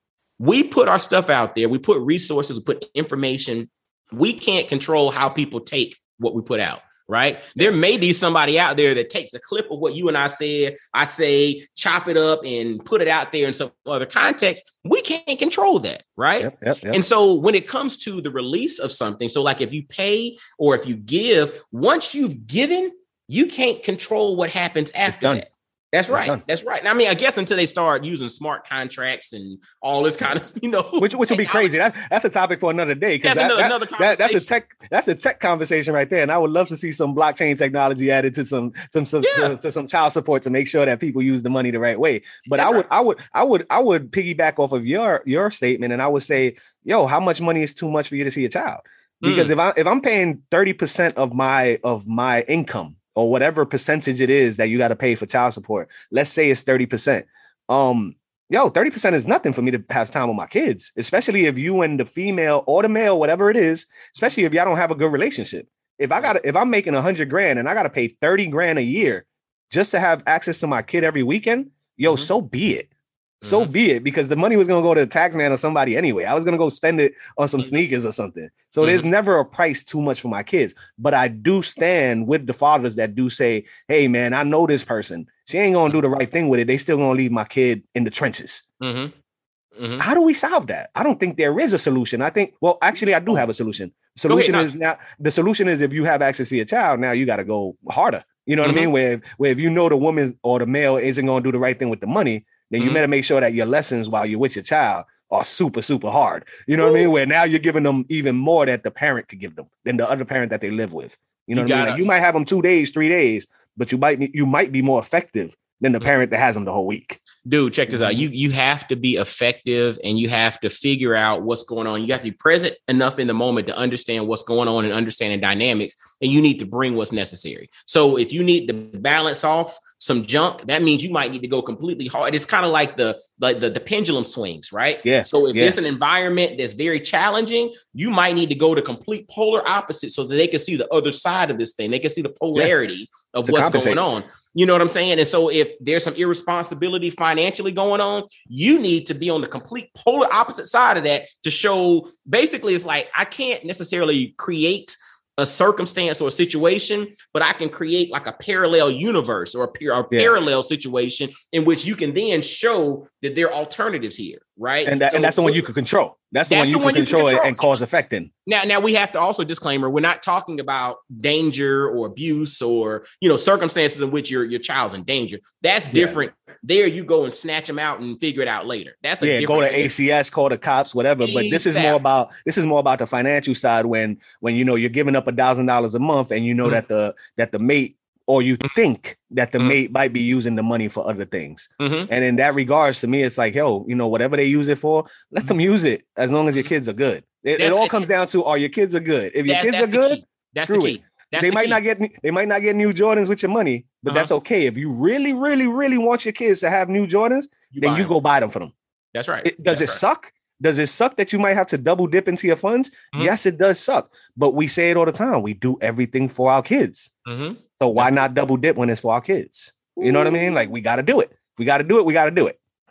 We put our stuff out there. We put resources, we put information. We can't control how people take what we put out. Right. There may be somebody out there that takes a clip of what you and I said, I say, chop it up and put it out there in some other context. We can't control that. Right. Yep, yep, yep. And so when it comes to the release of something, so like if you pay or if you give, once you've given, you can't control what happens after that. That's right. Done. That's right. I mean, I guess until they start using smart contracts and all this kind of, you know, which which would be crazy. That, that's a topic for another day. That's that, another, that, another conversation. That, that's a tech. That's a tech conversation right there. And I would love to see some blockchain technology added to some some some, yeah. to, to some child support to make sure that people use the money the right way. But that's I would right. I would I would I would piggyback off of your your statement, and I would say, yo, how much money is too much for you to see a child? Because mm. if I if I'm paying thirty percent of my of my income, or whatever percentage it is that you got to pay for child support, let's say it's thirty percent. Um, yo, thirty percent is nothing for me to have time with my kids, especially if you and the female or the male, whatever it is, especially if y'all don't have a good relationship. If I got, if I'm making a hundred grand and I got to pay thirty grand a year just to have access to my kid every weekend, yo, mm-hmm. so be it. So mm-hmm. be it, because the money was going to go to the tax man or somebody anyway. I was going to go spend it on some sneakers or something. So mm-hmm. there's never a price too much for my kids. But I do stand with the fathers that do say, hey, man, I know this person. She ain't going to do the right thing with it. They still going to leave my kid in the trenches. Mm-hmm. Mm-hmm. How do we solve that? I don't think there is a solution. I think, well, actually, I do have a solution. Solution ahead, is now the solution is if you have access to your child, now you got to go harder. You know what mm-hmm. I mean? Where, where if you know the woman or the male isn't going to do the right thing with the money, then you mm-hmm. better make sure that your lessons while you're with your child are super, super hard. You know Ooh. What I mean? Where now you're giving them even more that the parent could give them than the other parent that they live with. You know you what gotta, I mean? Like you might have them two days, three days, but you might you might be more effective than the parent that has them the whole week. Dude, check this out. You you have to be effective, and you have to figure out what's going on. You have to be present enough in the moment to understand what's going on and understanding dynamics, and you need to bring what's necessary. So if you need to balance off some junk, that means you might need to go completely hard. It's kind of like the like the, the pendulum swings, right? Yeah. So if yeah. it's an environment that's very challenging, you might need to go to complete polar opposite so that they can see the other side of this thing. They can see the polarity yeah. of to what's going on. You know what I'm saying? And so if there's some irresponsibility financially going on, you need to be on the complete polar opposite side of that to show, basically, it's like, I can't necessarily create a circumstance or a situation, but I can create like a parallel universe or a, a yeah. parallel situation in which you can then show that there are alternatives here, right? And, that, so, and that's the one you can control. That's the that's one you, the one can, you control can control and cause effect in. Now, now we have to also disclaimer, we're not talking about danger or abuse or, you know, circumstances in which your, your child's in danger. That's different. Yeah. There you go and snatch them out and figure it out later. That's a yeah, go to A C S, call the cops, whatever. Exactly. But this is more about this is more about the financial side when when you know you're giving up a thousand dollars a month and you know mm-hmm. that the that the mate or you think that the mm-hmm. mate might be using the money for other things. Mm-hmm. And in that regards, to me, it's like, yo, you know, whatever they use it for, let mm-hmm. them use it as long as your kids are good. It, it all comes down to, are your kids are good? If your that, kids are good, that's the key. That's they the might key. not get they might not get new Jordans with your money, but uh-huh. that's okay. If you really, really, really want your kids to have new Jordans, you then you them. go buy them for them. That's right. It, does that's it right. suck? Does it suck that you might have to double dip into your funds? Mm-hmm. Yes, it does suck. But we say it all the time. We do everything for our kids. Mm-hmm. So why not double dip when it's for our kids? You know what I mean? Like, we got to do it. If we got to do it. We got to do it.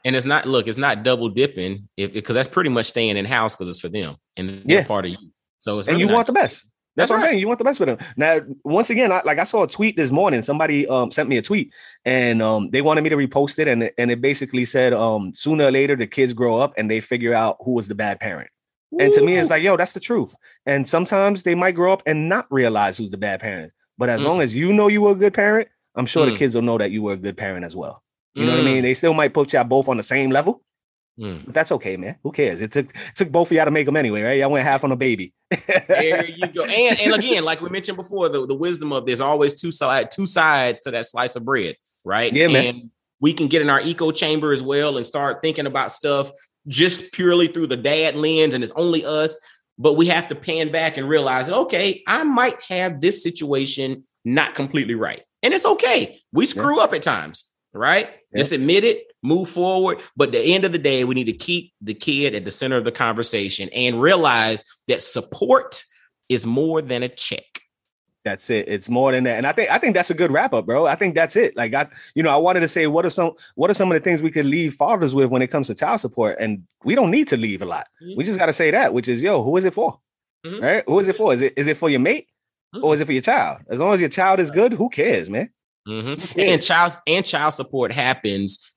And it's not, look, it's not double dipping if because that's pretty much staying in house because it's for them and they're yeah. part of you. So it's and really you not- want the best. That's, That's what right. I'm saying. You want the best for them. Now, once again, I, like I saw a tweet this morning. Somebody um, sent me a tweet, and um, they wanted me to repost it, and it, and it basically said, um, sooner or later the kids grow up and they figure out who was the bad parent. Ooh. And to me, it's like, yo, that's the truth. And sometimes they might grow up and not realize who's the bad parent. But as mm. long as you know you were a good parent, I'm sure mm. the kids will know that you were a good parent as well. You mm. know what I mean? They still might put y'all both on the same level. Mm. But that's okay, man. Who cares? It took it took both of y'all to make them anyway, right? Y'all went half on a baby. There you go. And and again, like we mentioned before, the, the wisdom of there's always two side two sides to that slice of bread, right? Yeah, man. And we can get in our echo chamber as well and start thinking about stuff just purely through the dad lens, and it's only us. But we have to pan back and realize, okay, I might have this situation not completely right, and it's okay. We screw yeah. up at times. Right? Yeah. Just admit it, move forward. But at the end of the day, we need to keep the kid at the center of the conversation and realize that support is more than a check. That's it. It's more than that. And I think I think that's a good wrap up, bro. I think that's it. Like I, you know, I wanted to say what are some what are some of the things we could leave fathers with when it comes to child support? And we don't need to leave a lot. Mm-hmm. We just got to say that, which is, yo, who is it for? Mm-hmm. Right? Who is it for? Is it is it for your mate mm-hmm. or is it for your child? As long as your child is good, who cares, man? Mm-hmm. And child and child support happens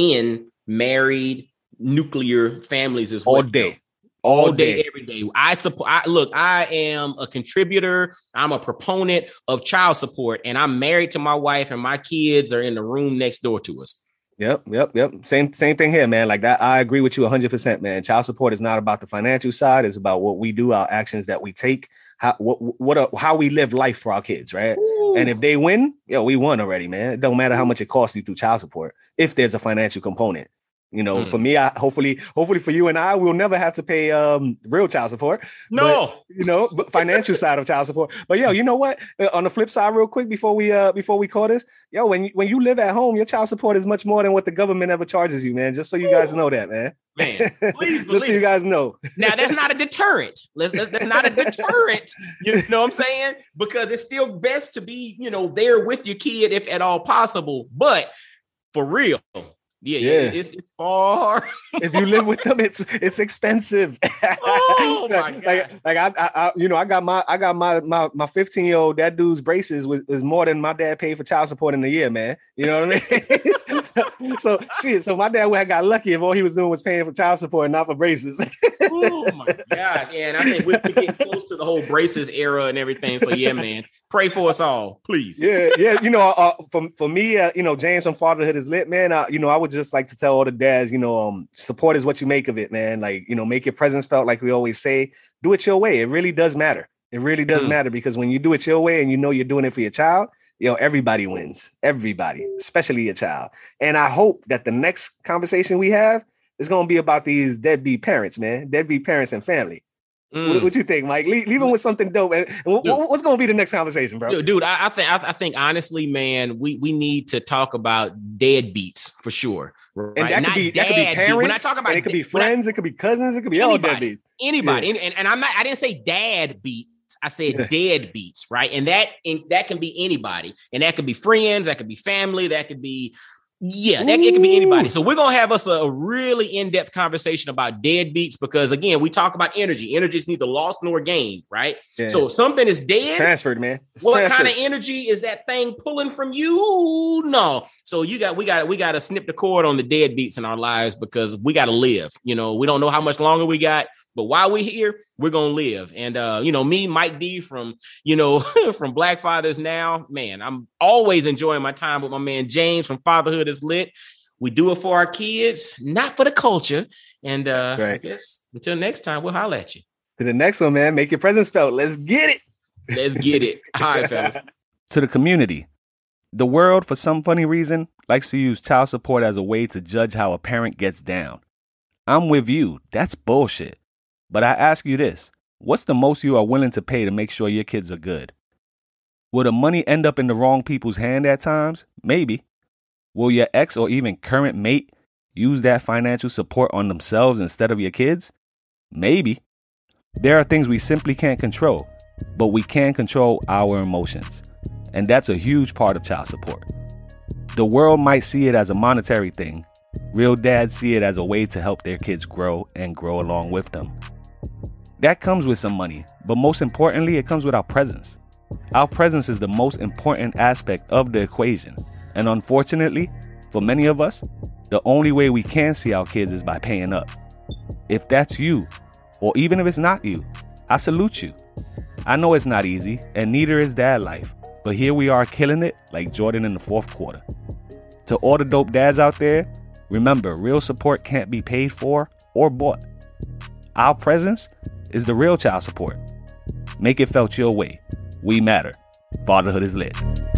in married nuclear families as well. All day, all, all day, day, every day. I support. I, look, I am a contributor. I'm a proponent of child support, and I'm married to my wife, and my kids are in the room next door to us. Yep, yep, yep. Same, same thing here, man. Like that, I agree with you one hundred percent, man. Child support is not about the financial side; it's about what we do, our actions that we take. How what what a, how we live life for our kids, right? Ooh. And if they win, yo, we won already, man. It don't matter how much it costs you through child support if there's a financial component. You know, mm. for me, I hopefully, hopefully for you and I, we'll never have to pay um, real child support. No, but, you know, but financial side of child support. But yo, you know what? Uh, on the flip side, real quick before we uh before we call this, yo, when you, when you live at home, your child support is much more than what the government ever charges you, man. Just so you guys know that, man. Man, please just so you guys know. Now that's not a deterrent. Let's, let's that's not a deterrent. You know what I'm saying? Because it's still best to be, you know, there with your kid if at all possible. But for real. Yeah, yeah, yeah. It's, it's far. If you live with them, it's it's expensive. Oh my god! Like, like I, I, you know, I got my, I got my, my, my fifteen year old. That dude's braces was is more than my dad paid for child support in a year, man. You know what I mean? so shit. So my dad would have got lucky if all he was doing was paying for child support and not for braces. Oh my gosh! Yeah, and I think we're getting close to the whole braces era and everything. So yeah, man, pray for us all, please. Yeah, yeah. You know, uh, for for me, uh, you know, James from Fatherhood is Lit, man. Uh, you know, I would just like to tell all the dads, you know, um, support is what you make of it, man. Like, you know, make your presence felt, like we always say. Do it your way. It really does matter. It really does mm. matter because when you do it your way and you know you're doing it for your child, you know, everybody wins. Everybody, especially your child. And I hope that the next conversation we have is going to be about these deadbeat parents, man. Deadbeat parents and family. Mm. What, what you think, Mike? Leave, leave them with something dope. And, and what, what's going to be the next conversation, bro? Dude, dude I, I think I, I think honestly, man, we we need to talk about deadbeats for sure. Right? And that could, be, that could be parents. When I talk about it could be friends, I, it could be cousins, it could be anybody, all deadbeats. Anybody, yeah. and, and I'm not. I didn't say dad beats. I said yeah. dead beats, right? And that and that can be anybody, and that could be friends, that could be family, that could be. Yeah, that, it can be anybody. So we're going to have us a, a really in-depth conversation about deadbeats because, again, we talk about energy. Energy is neither lost nor gained, right? Yeah. So if something is dead. Transferred, man. It's what transferred. Kind of energy is that thing pulling from you? No. So you got we got we got to snip the cord on the deadbeats in our lives because we got to live. You know, we don't know how much longer we got. But while we're here, we're going to live. And, uh, you know, me, Mike D from, you know, from Black Fathers Now, man, I'm always enjoying my time with my man James from Fatherhood is Lit. We do it for our kids, not for the culture. And uh, right. I guess until next time, we'll holler at you. To the next one, man. Make your presence felt. Let's get it. Let's get it. All right, fellas. To the community. The world, for some funny reason, likes to use child support as a way to judge how a parent gets down. I'm with you. That's bullshit. But I ask you this, what's the most you are willing to pay to make sure your kids are good? Will the money end up in the wrong people's hand at times? Maybe. Will your ex or even current mate use that financial support on themselves instead of your kids? Maybe. There are things we simply can't control, but we can control our emotions. And that's a huge part of child support. The world might see it as a monetary thing, Real dads see it as a way to help their kids grow and grow along with them. That comes with some money, but most importantly, it comes with our presence. Our presence is the most important aspect of the equation. And unfortunately, for many of us, the only way we can see our kids is by paying up. If that's you, or even if it's not you, I salute you. I know it's not easy, and neither is dad life, but here we are killing it like Jordan in the fourth quarter. To all the dope dads out there, remember, real support can't be paid for or bought. Our presence is the real child support. Make it felt your way. We matter. Fatherhood is lit.